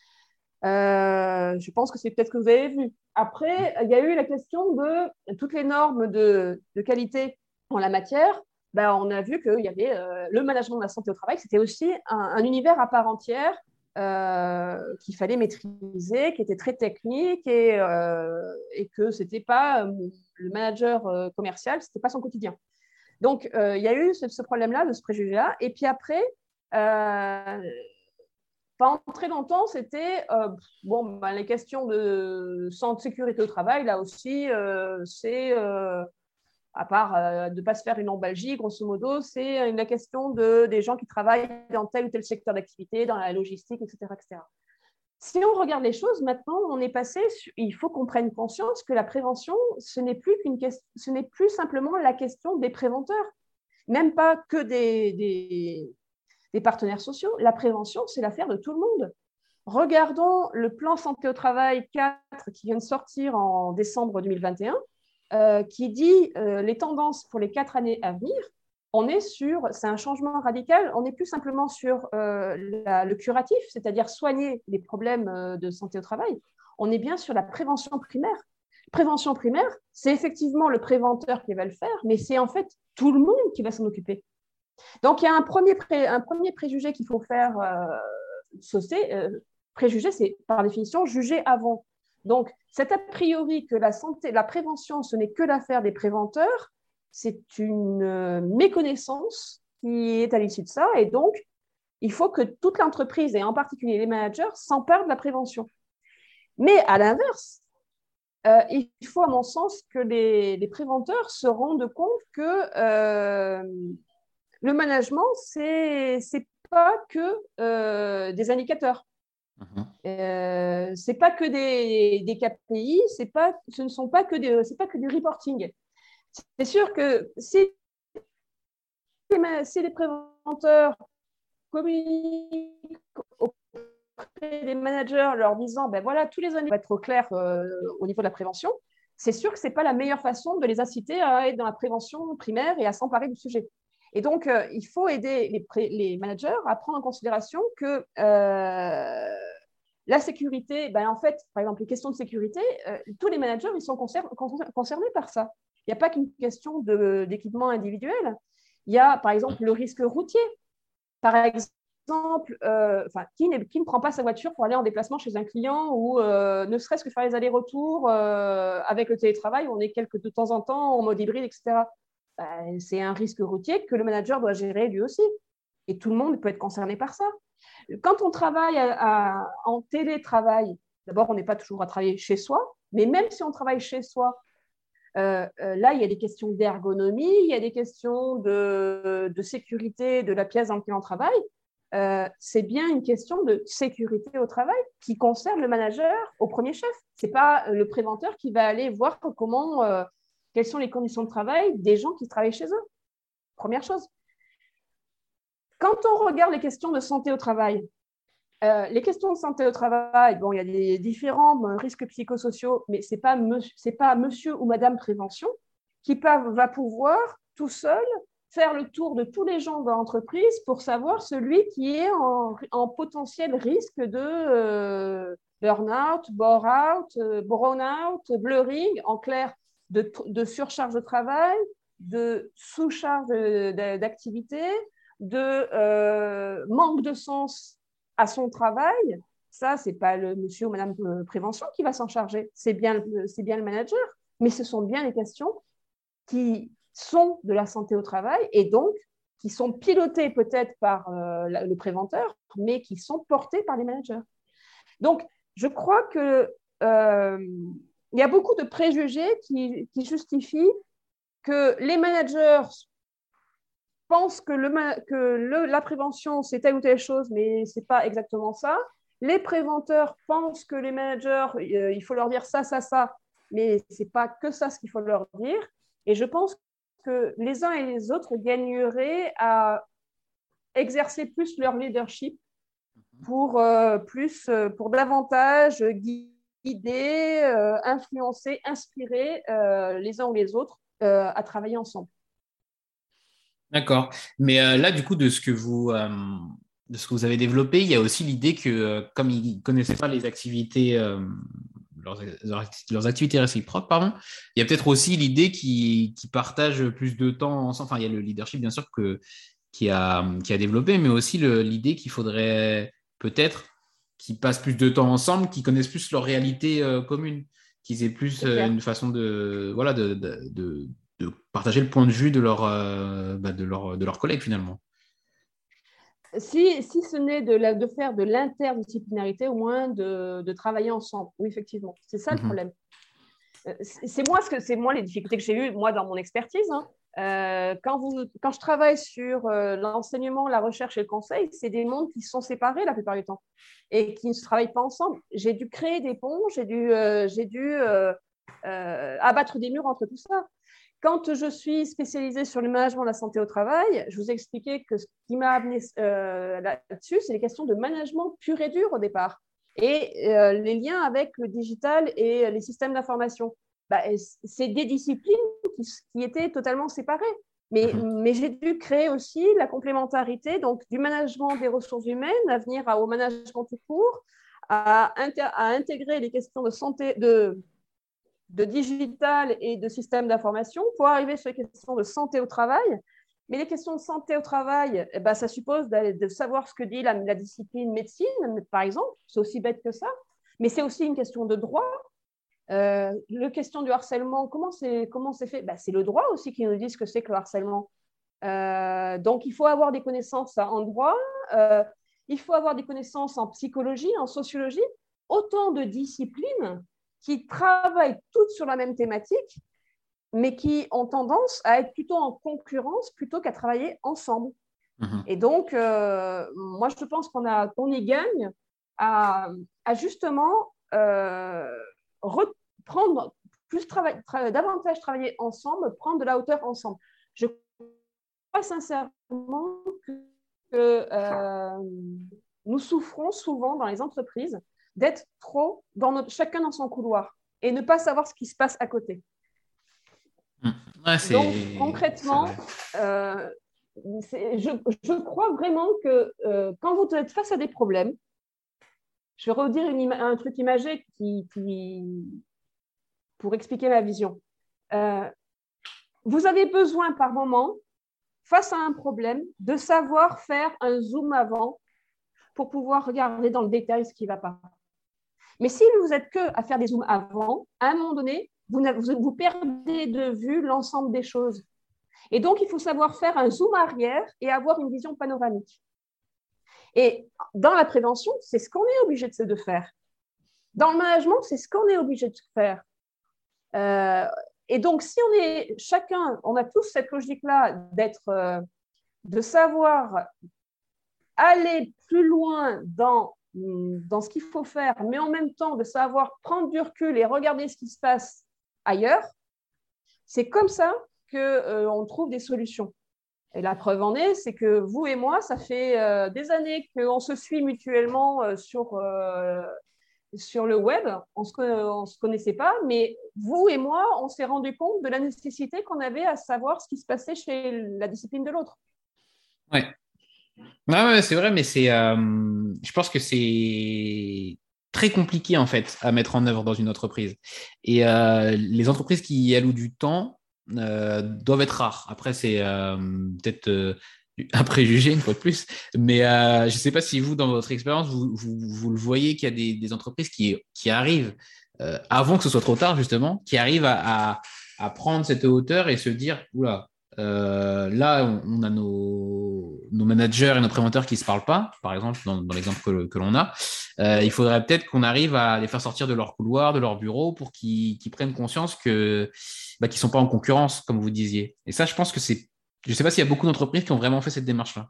Euh, je pense que c'est peut-être ce que vous avez vu. Après, il y a eu la question de toutes les normes de, de qualité en la matière. Ben, on a vu qu'il y avait euh, le management de la santé au travail, c'était aussi un, un univers à part entière euh, qu'il fallait maîtriser, qui était très technique et, euh, et que ce n'était pas euh, le manager euh, commercial, ce n'était pas son quotidien. Donc, euh, il y a eu ce, ce problème-là, de ce préjugé-là. Et puis après, euh, pendant très longtemps, c'était euh, bon, ben, les questions de santé, sécurité au travail, là aussi, euh, c'est, euh, à part euh, de ne pas se faire une lombalgie, grosso modo, c'est une, la question de, des gens qui travaillent dans tel ou tel secteur d'activité, dans la logistique, et cetera, et cetera. Si on regarde les choses, maintenant, on est passé, sur, il faut qu'on prenne conscience que la prévention, ce n'est plus, qu'une question, ce n'est plus simplement la question des préventeurs, même pas que des, des, des partenaires sociaux. La prévention, c'est l'affaire de tout le monde. Regardons le plan santé au travail quatre qui vient de sortir en décembre deux mille vingt et un, euh, qui dit euh, les tendances pour les quatre années à venir. On est sur, c'est un changement radical, on n'est plus simplement sur euh, la, le curatif, c'est-à-dire soigner les problèmes euh, de santé au travail, on est bien sur la prévention primaire. Prévention primaire, c'est effectivement le préventeur qui va le faire, mais c'est en fait tout le monde qui va s'en occuper. Donc, il y a un premier, pré, un premier préjugé qu'il faut faire euh, sauter. Euh, préjugé, c'est par définition juger avant. Donc, cet a priori que la santé, la prévention, ce n'est que l'affaire des préventeurs, c'est une méconnaissance qui est à l'issue de ça. Et donc, il faut que toute l'entreprise, et en particulier les managers, s'emparent de la prévention. Mais à l'inverse, euh, il faut, à mon sens, que les, les préventeurs se rendent compte que euh, le management, c'est, c'est pas que euh, des indicateurs. Mmh. Euh, c'est pas que des, des K P I, c'est pas, ce ne sont pas que des, c'est pas que du reporting. C'est sûr que si les, si les préventeurs communiquent auprès des managers leur disant ben voilà, tous les années va être au clair euh, au niveau de la prévention, c'est sûr que ce n'est pas la meilleure façon de les inciter à être dans la prévention primaire et à s'emparer du sujet. Et donc, euh, il faut aider les, pré- les managers à prendre en considération que euh, la sécurité, ben, en fait, par exemple, les questions de sécurité, euh, tous les managers ils sont concer- concernés par ça. Il n'y a pas qu'une question de, d'équipement individuel. Il y a, par exemple, le risque routier. Par exemple, euh, qui, qui ne prend pas sa voiture pour aller en déplacement chez un client ou euh, ne serait-ce que faire les allers-retours euh, avec le télétravail, on est quelques, de temps en temps en mode hybride, et cetera. Ben, c'est un risque routier que le manager doit gérer lui aussi. Et tout le monde peut être concerné par ça. Quand on travaille à, à, en télétravail, d'abord, on n'est pas toujours à travailler chez soi, mais même si on travaille chez soi, Euh, euh, là, il y a des questions d'ergonomie, il y a des questions de, de sécurité de la pièce dans laquelle on travaille. Euh, c'est bien une question de sécurité au travail qui concerne le manager au premier chef. Ce n'est pas le préventeur qui va aller voir comment, euh, quelles sont les conditions de travail des gens qui travaillent chez eux. Première chose. Quand on regarde les questions de santé au travail, Euh, les questions de santé au travail, bon, il y a des différents risques psychosociaux, mais ce n'est pas, monsieur, c'est pas monsieur ou madame prévention qui va pouvoir tout seul faire le tour de tous les gens dans l'entreprise pour savoir celui qui est en, en potentiel risque de euh, burn-out, bore-out, euh, burn-out, blurring, en clair, de, de surcharge de travail, de sous-charge de, de, d'activité, de euh, manque de sens à son travail. Ça, ce n'est pas le monsieur ou madame prévention qui va s'en charger, c'est bien, le, c'est bien le manager, mais ce sont bien les questions qui sont de la santé au travail et donc qui sont pilotées peut-être par euh, le préventeur, mais qui sont portées par les managers. Donc, je crois qu'il euh, y a beaucoup de préjugés qui, qui justifient que les managers pensent que, le, que le, la prévention, c'est telle ou telle chose, mais ce n'est pas exactement ça. Les préventeurs pensent que les managers, euh, il faut leur dire ça, ça, ça, mais ce n'est pas que ça ce qu'il faut leur dire. Et je pense que les uns et les autres gagneraient à exercer plus leur leadership pour, euh, plus, euh, pour davantage guider, euh, influencer, inspirer euh, les uns ou les autres euh, à travailler ensemble. D'accord. Mais euh, là, du coup, de ce que vous, euh, de ce que vous avez développé, il y a aussi l'idée que, euh, comme ils ne connaissaient pas les activités, euh, leurs, leurs activités réciproques, pardon, il y a peut-être aussi l'idée qu'ils, qu'ils partagent plus de temps ensemble. Enfin, il y a le leadership, bien sûr, que, qui, a, qui a développé, mais aussi le, l'idée qu'il faudrait peut-être qu'ils passent plus de temps ensemble, qu'ils connaissent plus leur réalité euh, commune, qu'ils aient plus euh, une façon de, voilà, de, de, de, de partager le point de vue de, leur, euh, bah, de, leur, de leurs collègues, finalement. Si, si ce n'est de, la, de faire de l'interdisciplinarité, au moins de, de travailler ensemble. Oui, effectivement, c'est ça mm-hmm. le problème. C'est moi, ce que, c'est moi les difficultés que j'ai eues, moi, dans mon expertise. Hein. Euh, quand, vous, quand je travaille sur euh, l'enseignement, la recherche et le conseil, c'est des mondes qui sont séparés la plupart du temps et qui ne se travaillent pas ensemble. J'ai dû créer des ponts, j'ai dû, euh, j'ai dû euh, euh, abattre des murs entre tout ça. Quand je suis spécialisée sur le management de la santé au travail, je vous ai expliqué que ce qui m'a amené euh, là-dessus, c'est les questions de management pur et dur au départ et euh, les liens avec le digital et les systèmes d'information. Bah, c'est des disciplines qui, qui étaient totalement séparées. Mais, mmh. mais j'ai dû créer aussi la complémentarité donc, du management des ressources humaines à venir à, au management tout court, à, inter, à intégrer les questions de santé, de, de digital et de système d'information pour arriver sur les questions de santé au travail. Mais les questions de santé au travail, eh ben, ça suppose de, de savoir ce que dit la, la discipline médecine, par exemple. C'est aussi bête que ça. Mais c'est aussi une question de droit. Euh, la question du harcèlement, comment c'est, comment c'est fait? Ben, c'est le droit aussi qui nous dit ce que c'est que le harcèlement. Euh, donc, il faut avoir des connaissances en droit, euh, il faut avoir des connaissances en psychologie, en sociologie, autant de disciplines qui travaillent toutes sur la même thématique, mais qui ont tendance à être plutôt en concurrence plutôt qu'à travailler ensemble. Mmh. Et donc, euh, moi, je pense qu'on, a, qu'on y gagne à, à justement euh, reprendre plus travail, tra- davantage travailler ensemble, prendre de la hauteur ensemble. Je crois sincèrement que, que euh, nous souffrons souvent dans les entreprises d'être trop dans notre, chacun dans son couloir et ne pas savoir ce qui se passe à côté. Ouais, c'est... Donc, concrètement, euh, c'est, je, je crois vraiment que euh, quand vous êtes face à des problèmes, je vais redire une ima- un truc imagé qui, qui, pour expliquer ma vision. Euh, vous avez besoin par moment, face à un problème, de savoir faire un zoom avant pour pouvoir regarder dans le détail ce qui ne va pas. Mais si vous n'êtes que à faire des zooms avant, à un moment donné, vous, vous perdez de vue l'ensemble des choses. Et donc, il faut savoir faire un zoom arrière et avoir une vision panoramique. Et dans la prévention, c'est ce qu'on est obligé de, de faire. Dans le management, c'est ce qu'on est obligé de faire. Euh, et donc, si on est chacun, on a tous cette logique-là d'être, euh, de savoir aller plus loin dans, dans ce qu'il faut faire, mais en même temps de savoir prendre du recul et regarder ce qui se passe ailleurs, c'est comme ça qu'on euh, trouve des solutions. Et la preuve en est, c'est que vous et moi, ça fait euh, des années qu'on se suit mutuellement euh, sur, euh, sur le web, on ne se connaissait pas, mais vous et moi, on s'est rendu compte de la nécessité qu'on avait à savoir ce qui se passait chez la discipline de l'autre. Ouais. Ouais, ouais, c'est vrai, mais c'est, euh, je pense que c'est très compliqué en fait à mettre en œuvre dans une entreprise. Et euh, les entreprises qui y allouent du temps euh, doivent être rares. Après, c'est euh, peut-être euh, un préjugé une fois de plus, mais euh, je ne sais pas si vous, dans votre expérience, vous, vous, vous le voyez qu'il y a des, des entreprises qui, qui arrivent euh, avant que ce soit trop tard justement, qui arrivent à, à, à prendre cette hauteur et se dire, oula. Euh, là, on, on a nos, nos managers et nos préventeurs qui ne se parlent pas, par exemple, dans, dans l'exemple que, que l'on a. Euh, il faudrait peut-être qu'on arrive à les faire sortir de leur couloir, de leur bureau, pour qu'ils, qu'ils prennent conscience que, bah, qu'ils ne sont pas en concurrence, comme vous disiez. Et ça, je pense que c'est. Je ne sais pas s'il y a beaucoup d'entreprises qui ont vraiment fait cette démarche-là.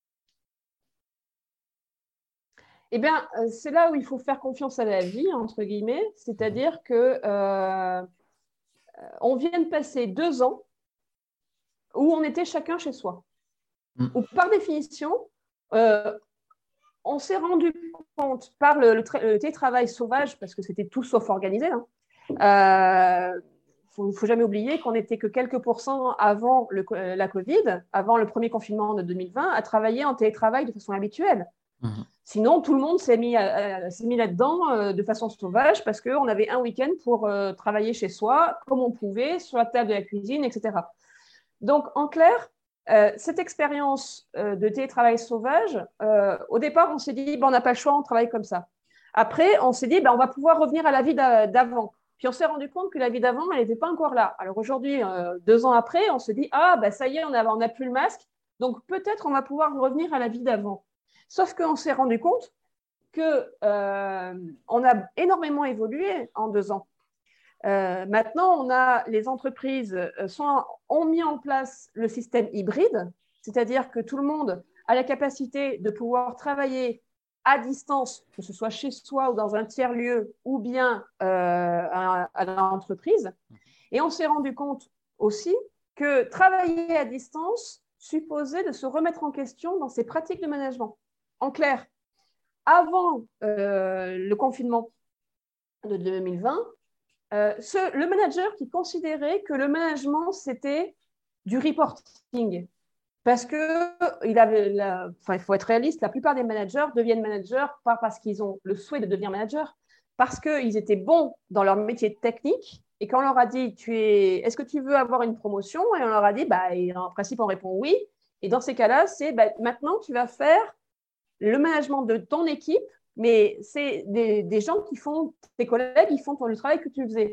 Eh bien, c'est là où il faut faire confiance à la vie, entre guillemets. C'est-à-dire que euh, on vient de passer deux ans où on était chacun chez soi. Mmh. Où, par définition, euh, on s'est rendu compte par le, le, le télétravail sauvage, parce que c'était tout sauf organisé. Il hein, ne euh, faut, faut jamais oublier qu'on n'était que quelques pourcents avant le, la Covid, avant le premier confinement de deux mille vingt, à travailler en télétravail de façon habituelle. Mmh. Sinon, tout le monde s'est mis, à, s'est mis là-dedans euh, de façon sauvage parce qu'on avait un week-end pour euh, travailler chez soi, comme on pouvait, sur la table de la cuisine, et cetera. Donc, en clair, euh, cette expérience euh, de télétravail sauvage, euh, au départ, on s'est dit, ben, on n'a pas le choix, on travaille comme ça. Après, on s'est dit, ben, on va pouvoir revenir à la vie d'avant. Puis, on s'est rendu compte que la vie d'avant, elle n'était pas encore là. Alors, aujourd'hui, euh, deux ans après, on se dit, ah, ben, ça y est, on n'a on a plus le masque. Donc, peut-être on va pouvoir revenir à la vie d'avant. Sauf qu'on s'est rendu compte qu'on euh, a énormément évolué en deux ans. Euh, maintenant, on a, les entreprises sont, ont mis en place le système hybride, c'est-à-dire que tout le monde a la capacité de pouvoir travailler à distance, que ce soit chez soi ou dans un tiers-lieu, ou bien euh, à, à l'entreprise. Et on s'est rendu compte aussi que travailler à distance supposait de se remettre en question dans ses pratiques de management. En clair, avant euh, le confinement de deux mille vingt, Euh, ce, le manager qui considérait que le management, c'était du reporting. Parce qu'il avait, la, enfin, il faut être réaliste, la plupart des managers deviennent managers pas parce qu'ils ont le souhait de devenir manager, parce qu'ils étaient bons dans leur métier technique. Et quand on leur a dit, tu es, est-ce que tu veux avoir une promotion? Et on leur a dit, bah, et en principe, on répond oui. Et dans ces cas-là, c'est bah, maintenant, tu vas faire le management de ton équipe. Mais c'est des, des gens qui font, tes collègues, ils font le travail que tu faisais.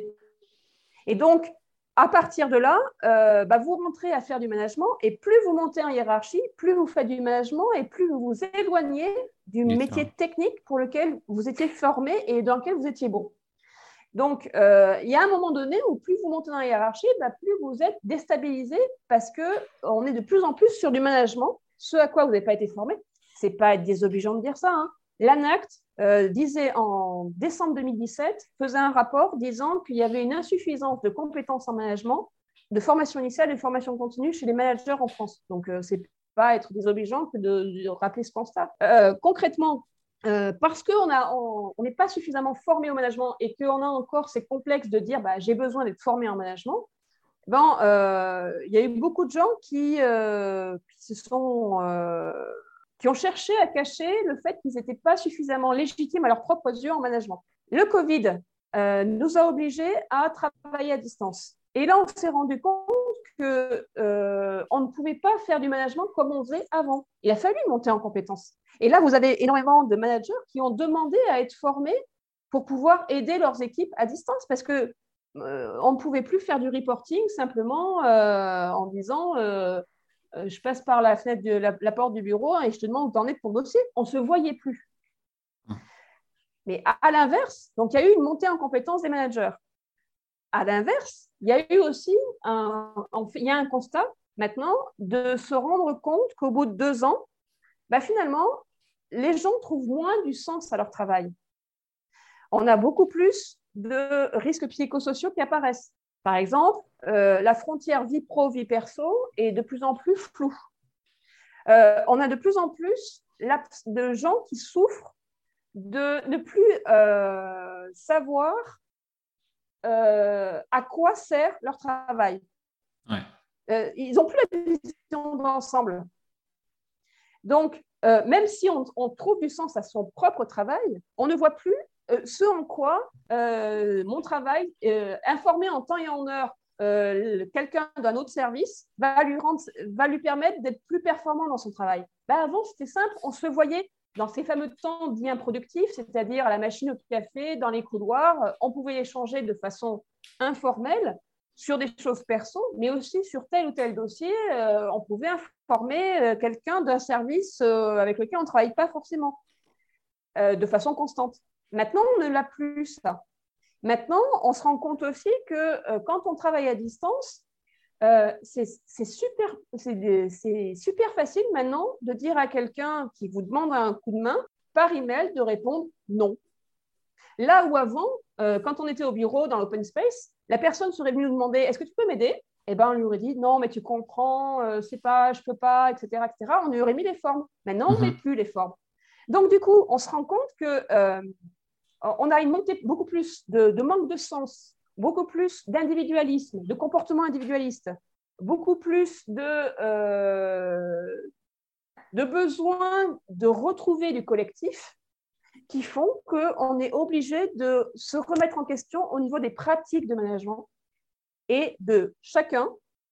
Et donc, à partir de là, euh, bah, vous rentrez à faire du management et plus vous montez en hiérarchie, plus vous faites du management et plus vous vous éloignez du Bien métier ça. technique pour lequel vous étiez formé et dans lequel vous étiez bon. Donc, euh, il y a un moment donné où plus vous montez dans la hiérarchie, bah, plus vous êtes déstabilisé parce qu'on est de plus en plus sur du management, ce à quoi vous n'avez pas été formé. Ce n'est pas être désobligeant de dire ça, hein. L'ANACT euh, disait en décembre deux mille dix-sept, faisait un rapport disant qu'il y avait une insuffisance de compétences en management, de formation initiale et de formation continue chez les managers en France. Donc, euh, ce n'est pas être désobligeant que de, de rappeler ce constat. Euh, concrètement, euh, parce qu'on on, n'est pas suffisamment formé au management et qu'on a encore ces complexes de dire bah, j'ai besoin d'être formé en management, ben, euh, y a eu beaucoup de gens qui, euh, qui se sont... Euh, qui ont cherché à cacher le fait qu'ils n'étaient pas suffisamment légitimes à leurs propres yeux en management. Le Covid euh, nous a obligés à travailler à distance. Et là, on s'est rendu compte qu'on euh, ne pouvait pas faire du management comme on faisait avant. Il a fallu monter en compétences. Et là, vous avez énormément de managers qui ont demandé à être formés pour pouvoir aider leurs équipes à distance parce qu'on euh, ne pouvait plus faire du reporting simplement euh, en disant... Euh, je passe par la fenêtre de la, la porte du bureau et je te demande où tu en es pour bosser. On ne se voyait plus. Mais à, à l'inverse, donc il y a eu une montée en compétences des managers. À l'inverse, il y a eu aussi un, un, il y a un constat maintenant de se rendre compte qu'au bout de deux ans, bah finalement, les gens trouvent moins du sens à leur travail. On a beaucoup plus de risques psychosociaux qui apparaissent. Par exemple, euh, la frontière vie pro, vie perso est de plus en plus floue. Euh, on a de plus en plus de gens qui souffrent de ne plus euh, savoir euh, à quoi sert leur travail. Ouais. Euh, ils n'ont plus la vision d'ensemble. Donc, euh, même si on, on trouve du sens à son propre travail, on ne voit plus euh, ce en quoi euh, mon travail, euh, informé en temps et en heure euh, quelqu'un d'un autre service, va lui, rendre, va lui permettre d'être plus performant dans son travail. Ben avant, c'était simple, on se voyait dans ces fameux temps dits improductifs, c'est-à-dire à la machine au café, dans les couloirs, on pouvait échanger de façon informelle sur des choses perso, mais aussi sur tel ou tel dossier, euh, on pouvait informer euh, quelqu'un d'un service euh, avec lequel on ne travaille pas forcément euh, de façon constante. Maintenant, on ne l'a plus, ça. Maintenant, on se rend compte aussi que euh, quand on travaille à distance, euh, c'est, c'est, super, c'est, des, c'est super facile maintenant de dire à quelqu'un qui vous demande un coup de main par email de répondre non. Là où avant, euh, quand on était au bureau dans l'open space, la personne serait venue nous demander « Est-ce que tu peux m'aider ?» Eh bien, on lui aurait dit « Non, mais tu comprends, euh, c'est pas, je peux pas, et cetera, et cetera » On lui aurait mis les formes. Maintenant, on ne mm-hmm. met plus les formes. Donc, du coup, on se rend compte que euh, on a une montée beaucoup plus de, de manque de sens, beaucoup plus d'individualisme, de comportement individualiste, beaucoup plus de, euh, de besoin de retrouver du collectif qui font qu'on est obligé de se remettre en question au niveau des pratiques de management et de chacun,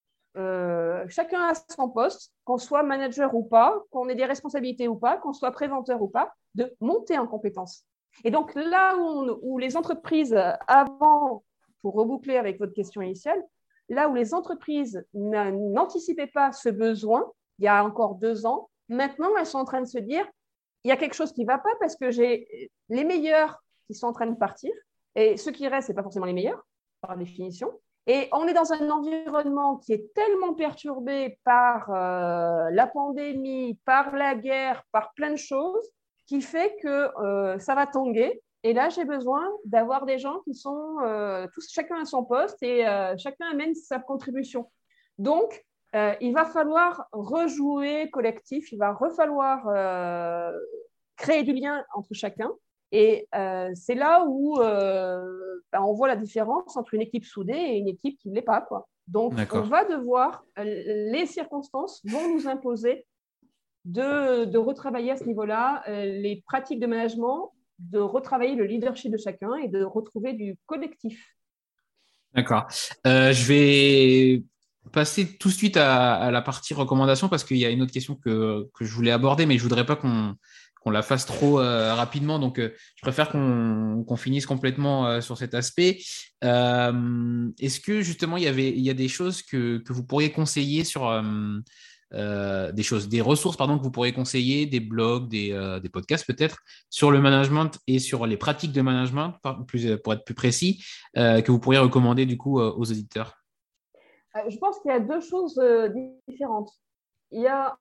euh, chacun à son poste, qu'on soit manager ou pas, qu'on ait des responsabilités ou pas, qu'on soit préventeur ou pas, de monter en compétences. Et donc là où, on, où les entreprises, avant, pour reboucler avec votre question initiale, là où les entreprises n'anticipaient pas ce besoin, il y a encore deux ans, maintenant elles sont en train de se dire il y a quelque chose qui ne va pas parce que j'ai les meilleurs qui sont en train de partir et ceux qui restent, ce n'est pas forcément les meilleurs, par définition. Et on est dans un environnement qui est tellement perturbé par euh, la pandémie, par la guerre, par plein de choses, qui fait que euh, ça va tanguer. Et là, j'ai besoin d'avoir des gens qui sont euh, tous, chacun à son poste et euh, chacun amène sa contribution. Donc, Euh, il va falloir rejouer collectif, il va falloir euh, créer du lien entre chacun. Et euh, c'est là où euh, ben, on voit la différence entre une équipe soudée et une équipe qui ne l'est pas, quoi. Donc, D'accord. on va devoir, les circonstances vont nous imposer de, de retravailler à ce niveau-là euh, les pratiques de management, de retravailler le leadership de chacun et de retrouver du collectif. D'accord. Euh, je vais passer tout de suite à, à la partie recommandation parce qu'il y a une autre question que, que je voulais aborder, mais je voudrais pas qu'on, qu'on la fasse trop euh, rapidement. Donc, euh, je préfère qu'on, qu'on finisse complètement euh, sur cet aspect. Euh, est-ce que justement, il y avait, il y a des choses que, que vous pourriez conseiller sur euh, euh, des choses, des ressources, pardon, que vous pourriez conseiller, des blogs, des, euh, des podcasts peut-être sur le management et sur les pratiques de management, plus, pour être plus précis, euh, que vous pourriez recommander du coup euh, aux auditeurs? Je pense qu'il y a deux choses euh, différentes. Il y a,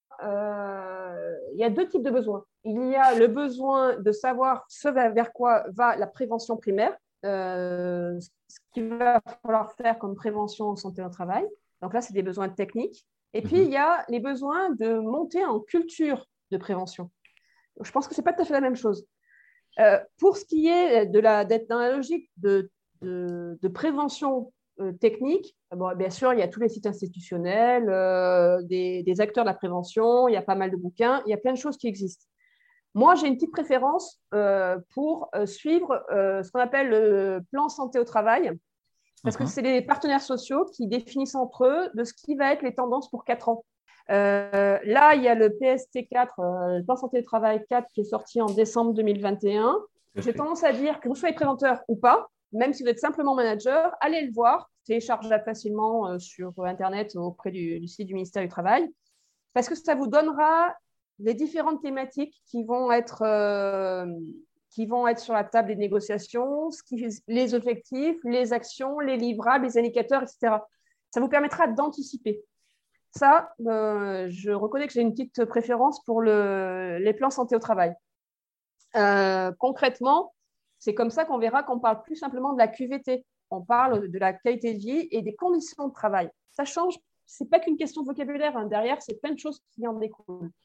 euh, il y a deux types de besoins. Il y a le besoin de savoir ce vers quoi va la prévention primaire, euh, ce qu'il va falloir faire comme prévention en santé au travail. Donc là, c'est des besoins techniques. Et puis, mmh. il y a les besoins de monter en culture de prévention. Je pense que ce n'est pas tout à fait la même chose. Euh, pour ce qui est de la, d'être dans la logique de, de, de prévention euh, technique, bon, bien sûr, il y a tous les sites institutionnels, euh, des, des acteurs de la prévention, il y a pas mal de bouquins, il y a plein de choses qui existent. Moi, j'ai une petite préférence euh, pour euh, suivre euh, ce qu'on appelle le plan santé au travail, parce uh-huh. que c'est les partenaires sociaux qui définissent entre eux de ce qui va être les tendances pour quatre ans. Euh, là, il y a le P S T quatre, euh, le plan santé au travail quatre, qui est sorti en décembre deux mille vingt et un. J'ai tendance à dire que vous soyez préventeur ou pas, même si vous êtes simplement manager, allez le voir, téléchargeable facilement euh, sur Internet auprès du, du site du ministère du Travail, parce que ça vous donnera les différentes thématiques qui vont être, euh, qui vont être sur la table des négociations, ce qui, les objectifs, les actions, les livrables, les indicateurs, et cetera. Ça vous permettra d'anticiper. Ça, euh, je reconnais que j'ai une petite préférence pour le, les plans santé au travail. Euh, concrètement, c'est comme ça qu'on verra qu'on parle plus simplement de la Q V T. On parle de la qualité de vie et des conditions de travail. Ça change, ce n'est pas qu'une question de vocabulaire. Hein. Derrière, c'est plein de choses qui en découlent.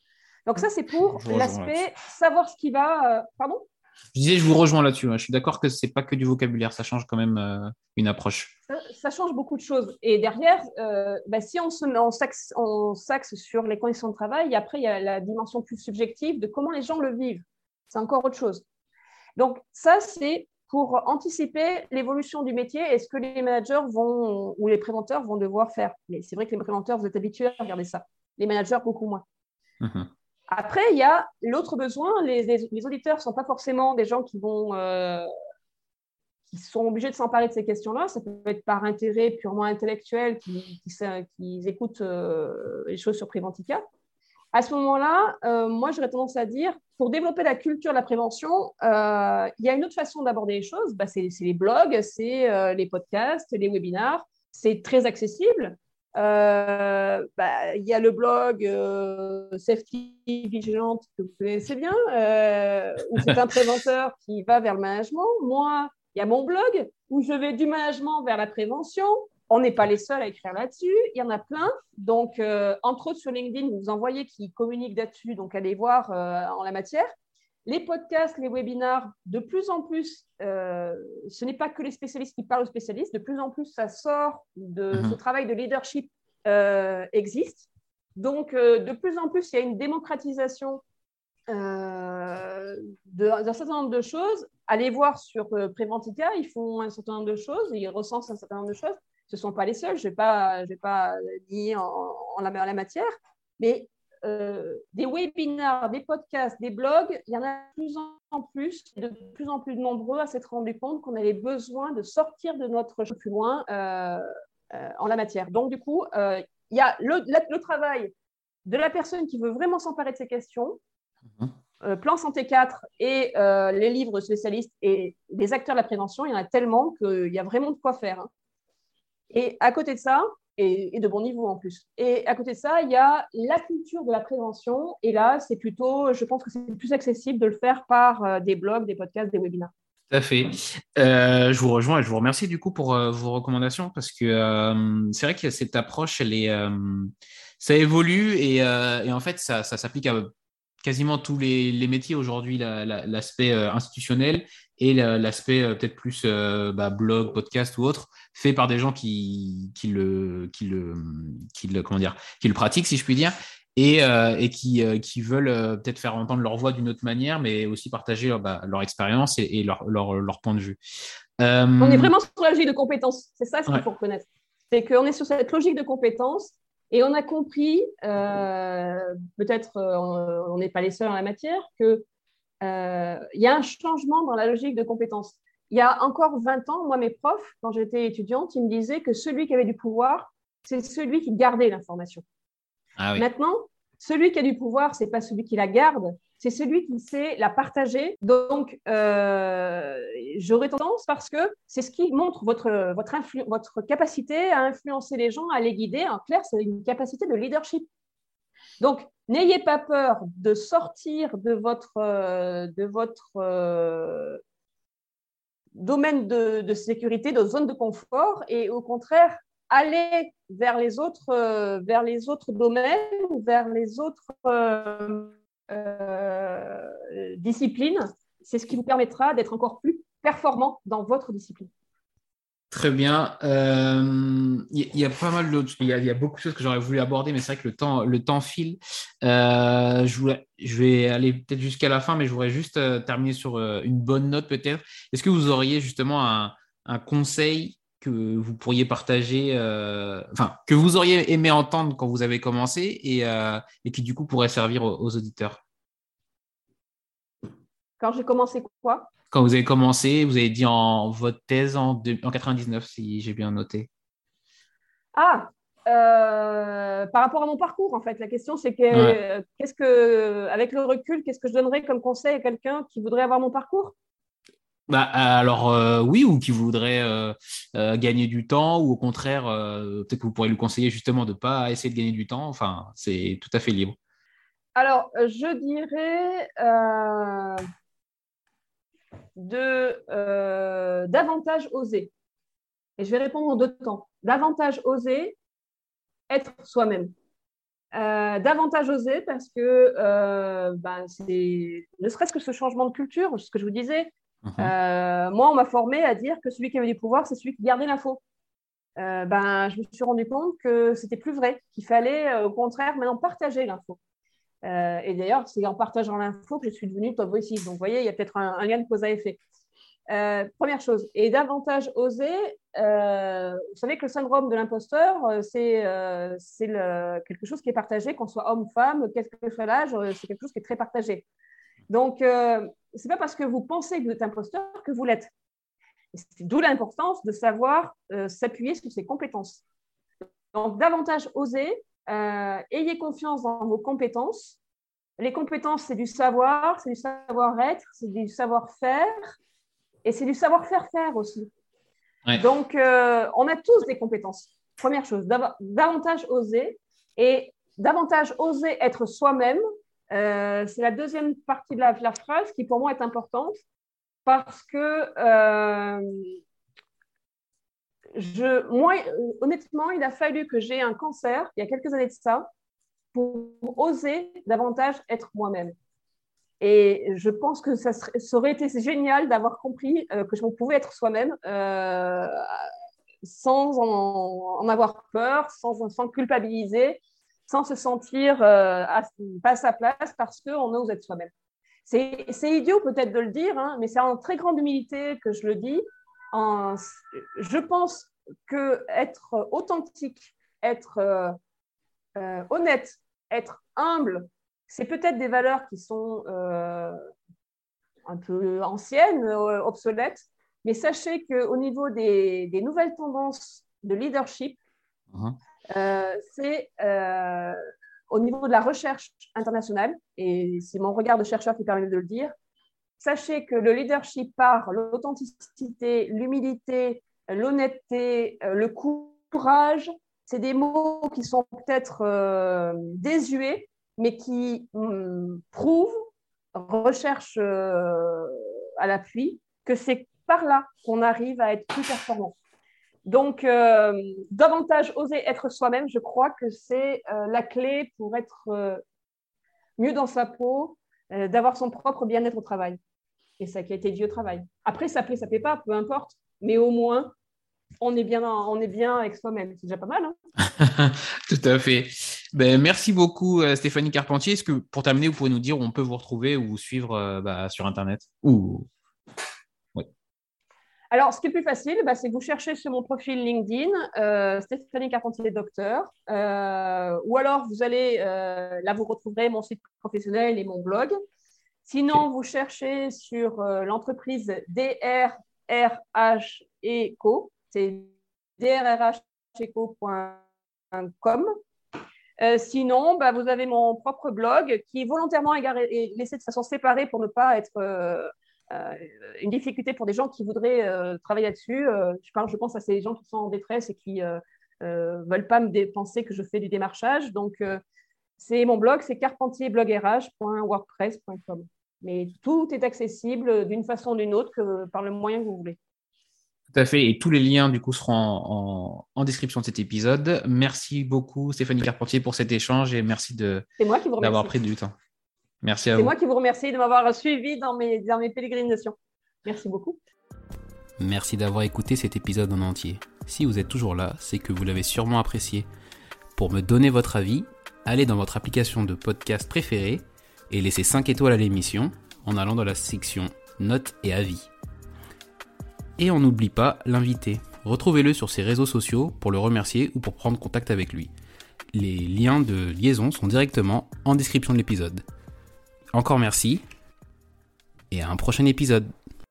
Donc ça, c'est pour Je vous rejoins l'aspect là-dessus. savoir ce qui va… euh, Pardon? Je disais, je vous rejoins là-dessus. Ouais. Je suis d'accord que c'est pas que du vocabulaire, ça change quand même euh, une approche. ça, ça change beaucoup de choses. Et derrière, euh, bah, si on, se, on, s'axe, on s'axe sur les conditions de travail, et après, il y a la dimension plus subjective de comment les gens le vivent. C'est encore autre chose. Donc ça, c'est pour anticiper l'évolution du métier et ce que les managers vont, ou les préventeurs vont devoir faire. Mais c'est vrai que les préventeurs, vous êtes habitués à regarder ça. Les managers, beaucoup moins. Mhm. Après, il y a l'autre besoin. Les, les, les auditeurs ne sont pas forcément des gens qui vont… Euh, qui sont obligés de s'emparer de ces questions-là. Ça peut être par intérêt purement intellectuel qu'ils qui, qui écoutent euh, les choses sur Préventica. À ce moment-là, euh, moi, j'aurais tendance à dire, pour développer la culture de la prévention, euh, il y a une autre façon d'aborder les choses. Bah, c'est, c'est les blogs, c'est euh, les podcasts, les webinars. C'est très accessible. Euh, bah, il y a le blog euh, Safety Vigilante que vous connaissez bien, euh, où c'est un préventeur qui va vers le management. Moi, il y a mon blog où je vais du management vers la prévention. On n'est pas les seuls à écrire là-dessus. Il y en a plein. Donc, euh, entre autres, sur LinkedIn, vous en voyez qui communiquent là-dessus. Donc, allez voir euh, en la matière. Les podcasts, les webinars, de plus en plus, euh, ce n'est pas que les spécialistes qui parlent aux spécialistes. De plus en plus, ça sort de Mhm. ce travail de leadership euh, existe. Donc, euh, de plus en plus, il y a une démocratisation euh, de, d'un certain nombre de choses. Allez voir sur euh, Préventica, ils font un certain nombre de choses, ils recensent un certain nombre de choses. Ce ne sont pas les seuls, je ne vais pas, je vais pas nier en, en, la, en la matière, mais euh, des webinars, des podcasts, des blogs, il y en a de plus en plus, de plus en plus nombreux à s'être rendu compte qu'on avait besoin de sortir de notre plus loin euh, euh, en la matière. Donc, du coup, euh, il y a le, le, le travail de la personne qui veut vraiment s'emparer de ces questions, Mhm. euh, Plan Santé quatre et euh, les livres spécialistes et les acteurs de la prévention, il y en a tellement qu'il y a vraiment de quoi faire. Hein. Et à côté de ça, et, et de bon niveau en plus, et à côté de ça, il y a la culture de la prévention. Et là, c'est plutôt, je pense que c'est plus accessible de le faire par euh, des blogs, des podcasts, des webinars. Tout à fait. Euh, je vous rejoins et je vous remercie du coup pour euh, vos recommandations parce que euh, c'est vrai que cette approche, elle est, euh, ça évolue et, euh, et en fait, ça, ça s'applique à quasiment tous les, les métiers aujourd'hui, la, la, l'aspect euh, institutionnel et la, l'aspect euh, peut-être plus euh, bah, blog, podcast ou autre, fait par des gens qui, qui, le, qui, le, qui, le, comment dire, qui le pratiquent, si je puis dire. Et, euh, et qui, euh, qui veulent euh, peut-être faire entendre leur voix d'une autre manière, mais aussi partager leur, bah, leur expérience et, et leur, leur, leur point de vue. On est Euh, vraiment sur la logique de compétences. C'est ça ce qu'il ouais. faut reconnaître. C'est qu'on est sur cette logique de compétences et on a compris, euh, peut-être euh, on n'est pas les seuls en la matière, qu'il euh, y a un changement dans la logique de compétences. Il y a encore vingt ans, moi, mes profs, quand j'étais étudiante, ils me disaient que celui qui avait du pouvoir, c'est celui qui gardait l'information. Ah oui. Maintenant, celui qui a du pouvoir, ce n'est pas celui qui la garde, c'est celui qui sait la partager. Donc, euh, j'aurais tendance, parce que c'est ce qui montre votre, votre, influ- votre capacité à influencer les gens, à les guider. En clair, c'est une capacité de leadership. Donc, n'ayez pas peur de sortir de votre, euh, de votre euh, domaine de, de sécurité, de zone de confort, et au contraire, aller vers les autres, euh, vers les autres domaines, vers les autres euh, euh, disciplines. C'est ce qui vous permettra d'être encore plus performant dans votre discipline. Très bien. Euh, Il y, y a pas mal d'autres, il y a, il y a beaucoup de choses que j'aurais voulu aborder, mais c'est vrai que le temps, le temps file. Euh, je, voulais, je vais aller peut-être jusqu'à la fin, mais je voudrais juste euh, terminer sur euh, une bonne note peut-être. Est-ce que vous auriez justement un, un conseil que vous pourriez partager, euh, enfin, que vous auriez aimé entendre quand vous avez commencé et, euh, et qui du coup pourrait servir aux, aux auditeurs? Quand j'ai commencé quoi? Quand vous avez commencé, vous avez dit en votre thèse en, deux- en quatre-vingt-dix-neuf, si j'ai bien noté. Ah, euh, par rapport à mon parcours, en fait, la question c'est Ouais. que, qu'est-ce que, avec le recul, qu'est-ce que je donnerais comme conseil à quelqu'un qui voudrait avoir mon parcours? Bah, alors euh, oui, ou qui voudrait euh, euh, gagner du temps, ou au contraire, euh, peut-être que vous pourrez lui conseiller justement de ne pas essayer de gagner du temps. Enfin, c'est tout à fait libre. Alors, je dirais euh, de euh, davantage oser. Et je vais répondre en deux temps. Davantage oser être soi-même. Euh, davantage oser parce que euh, ben, c'est ne serait-ce que ce changement de culture, ce que je vous disais. Mmh. Euh, moi, on m'a formé à dire que celui qui avait du pouvoir, c'est celui qui gardait l'info. Euh, ben, je me suis rendu compte que c'était plus vrai, qu'il fallait euh, au contraire maintenant partager l'info. Euh, et d'ailleurs, c'est en partageant l'info que je suis devenue top voice. Donc, vous voyez, il y a peut-être un, un lien de cause à effet. Euh, première chose, et davantage oser. Euh, vous savez que le syndrome de l'imposteur, euh, c'est, euh, c'est le, quelque chose qui est partagé, qu'on soit homme ou femme, quel que soit l'âge, euh, c'est quelque chose qui est très partagé. Donc, euh, ce n'est pas parce que vous pensez que vous êtes imposteur que vous l'êtes. Et c'est d'où l'importance de savoir euh, s'appuyer sur ses compétences. Donc, davantage oser, euh, ayez confiance dans vos compétences. Les compétences, c'est du savoir, c'est du savoir-être, c'est du savoir-faire. Et c'est du savoir-faire-faire aussi. Ouais. Donc, euh, on a tous des compétences. Première chose, dav- davantage oser. Et davantage oser être soi-même, euh, c'est la deuxième partie de la, la phrase qui, pour moi, est importante. Parce que, euh, je, moi, honnêtement, il a fallu que j'ai un cancer, il y a quelques années de ça, pour oser davantage être moi-même. Et je pense que ça, serait, ça aurait été génial d'avoir compris euh, que je pouvais être soi-même euh, sans en, en avoir peur, sans, sans culpabiliser, sans se sentir euh, à, pas à sa place parce qu'on ose être soi-même. C'est, c'est idiot peut-être de le dire, hein, mais c'est en très grande humilité que je le dis. En, je pense qu'être authentique, être euh, euh, honnête, être humble, c'est peut-être des valeurs qui sont euh, un peu anciennes, euh, obsolètes, mais sachez qu'au niveau des, des nouvelles tendances de leadership, uh-huh. euh, c'est euh, au niveau de la recherche internationale, et c'est mon regard de chercheur qui permet de le dire, sachez que le leadership par l'authenticité, l'humilité, l'honnêteté, le courage, c'est des mots qui sont peut-être euh, désuets, mais qui hum, prouvent, recherchent euh, à l'appui, que c'est par là qu'on arrive à être plus performant. Donc, euh, davantage oser être soi-même, je crois que c'est euh, la clé pour être euh, mieux dans sa peau, euh, d'avoir son propre bien-être au travail. Et ça qui a été dit au travail. Après, ça plaît, ça plaît pas, peu importe, mais au moins, on est bien, on est bien avec soi-même. C'est déjà pas mal. Hein. Tout à fait. Ben, merci beaucoup, Stéphanie Carpentier. Est-ce que, pour terminer, vous pouvez nous dire où on peut vous retrouver ou vous suivre euh, bah, sur Internet ou... oui. Alors, ce qui est plus facile, bah, c'est que vous cherchez sur mon profil LinkedIn, euh, Stéphanie Carpentier Docteur, euh, ou alors vous allez, euh, là, vous retrouverez mon site professionnel et mon blog. Sinon, okay. Vous cherchez sur euh, l'entreprise D R R H Eco, c'est d r r h eco point com. Euh, sinon, bah, vous avez mon propre blog qui est volontairement égaré, est laissé de façon séparée pour ne pas être euh, euh, une difficulté pour des gens qui voudraient euh, travailler là-dessus. Euh, je, parle, je pense à ces gens qui sont en détresse et qui ne euh, euh, veulent pas me penser que je fais du démarchage. Donc, euh, c'est mon blog, c'est carpentier blog r h point wordpress point com. Mais tout est accessible d'une façon ou d'une autre que par le moyen que vous voulez. Tout à fait. Et tous les liens, du coup, seront en, en, en description de cet épisode. Merci beaucoup, Stéphanie Carpentier, pour cet échange et merci de, C'est moi qui vous remercie. D'avoir pris du temps. Merci à C'est vous. C'est moi qui vous remercie de m'avoir suivi dans mes, dans mes pérégrinations. Merci beaucoup. Merci d'avoir écouté cet épisode en entier. Si vous êtes toujours là, c'est que vous l'avez sûrement apprécié. Pour me donner votre avis, allez dans votre application de podcast préférée et laissez cinq étoiles à l'émission en allant dans la section notes et avis. Et on n'oublie pas l'invité. Retrouvez-le sur ses réseaux sociaux pour le remercier ou pour prendre contact avec lui. Les liens de liaison sont directement en description de l'épisode. Encore merci et à un prochain épisode.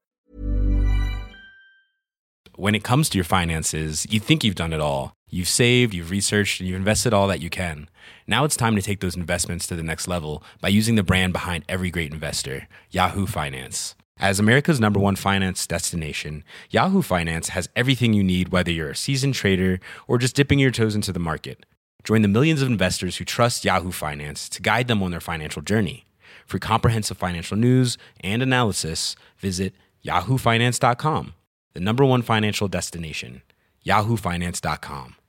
When it comes to your finances, you think you've done it all. You've saved, you've researched, and you've invested all that you can. Now it's time to take those investments to the next level by using the brand behind every great investor, Yahoo Finance. As America's number one finance destination, Yahoo Finance has everything you need, whether you're a seasoned trader or just dipping your toes into the market. Join the millions of investors who trust Yahoo Finance to guide them on their financial journey. For comprehensive financial news and analysis, visit yahoo finance dot com, the number one financial destination, yahoo finance dot com.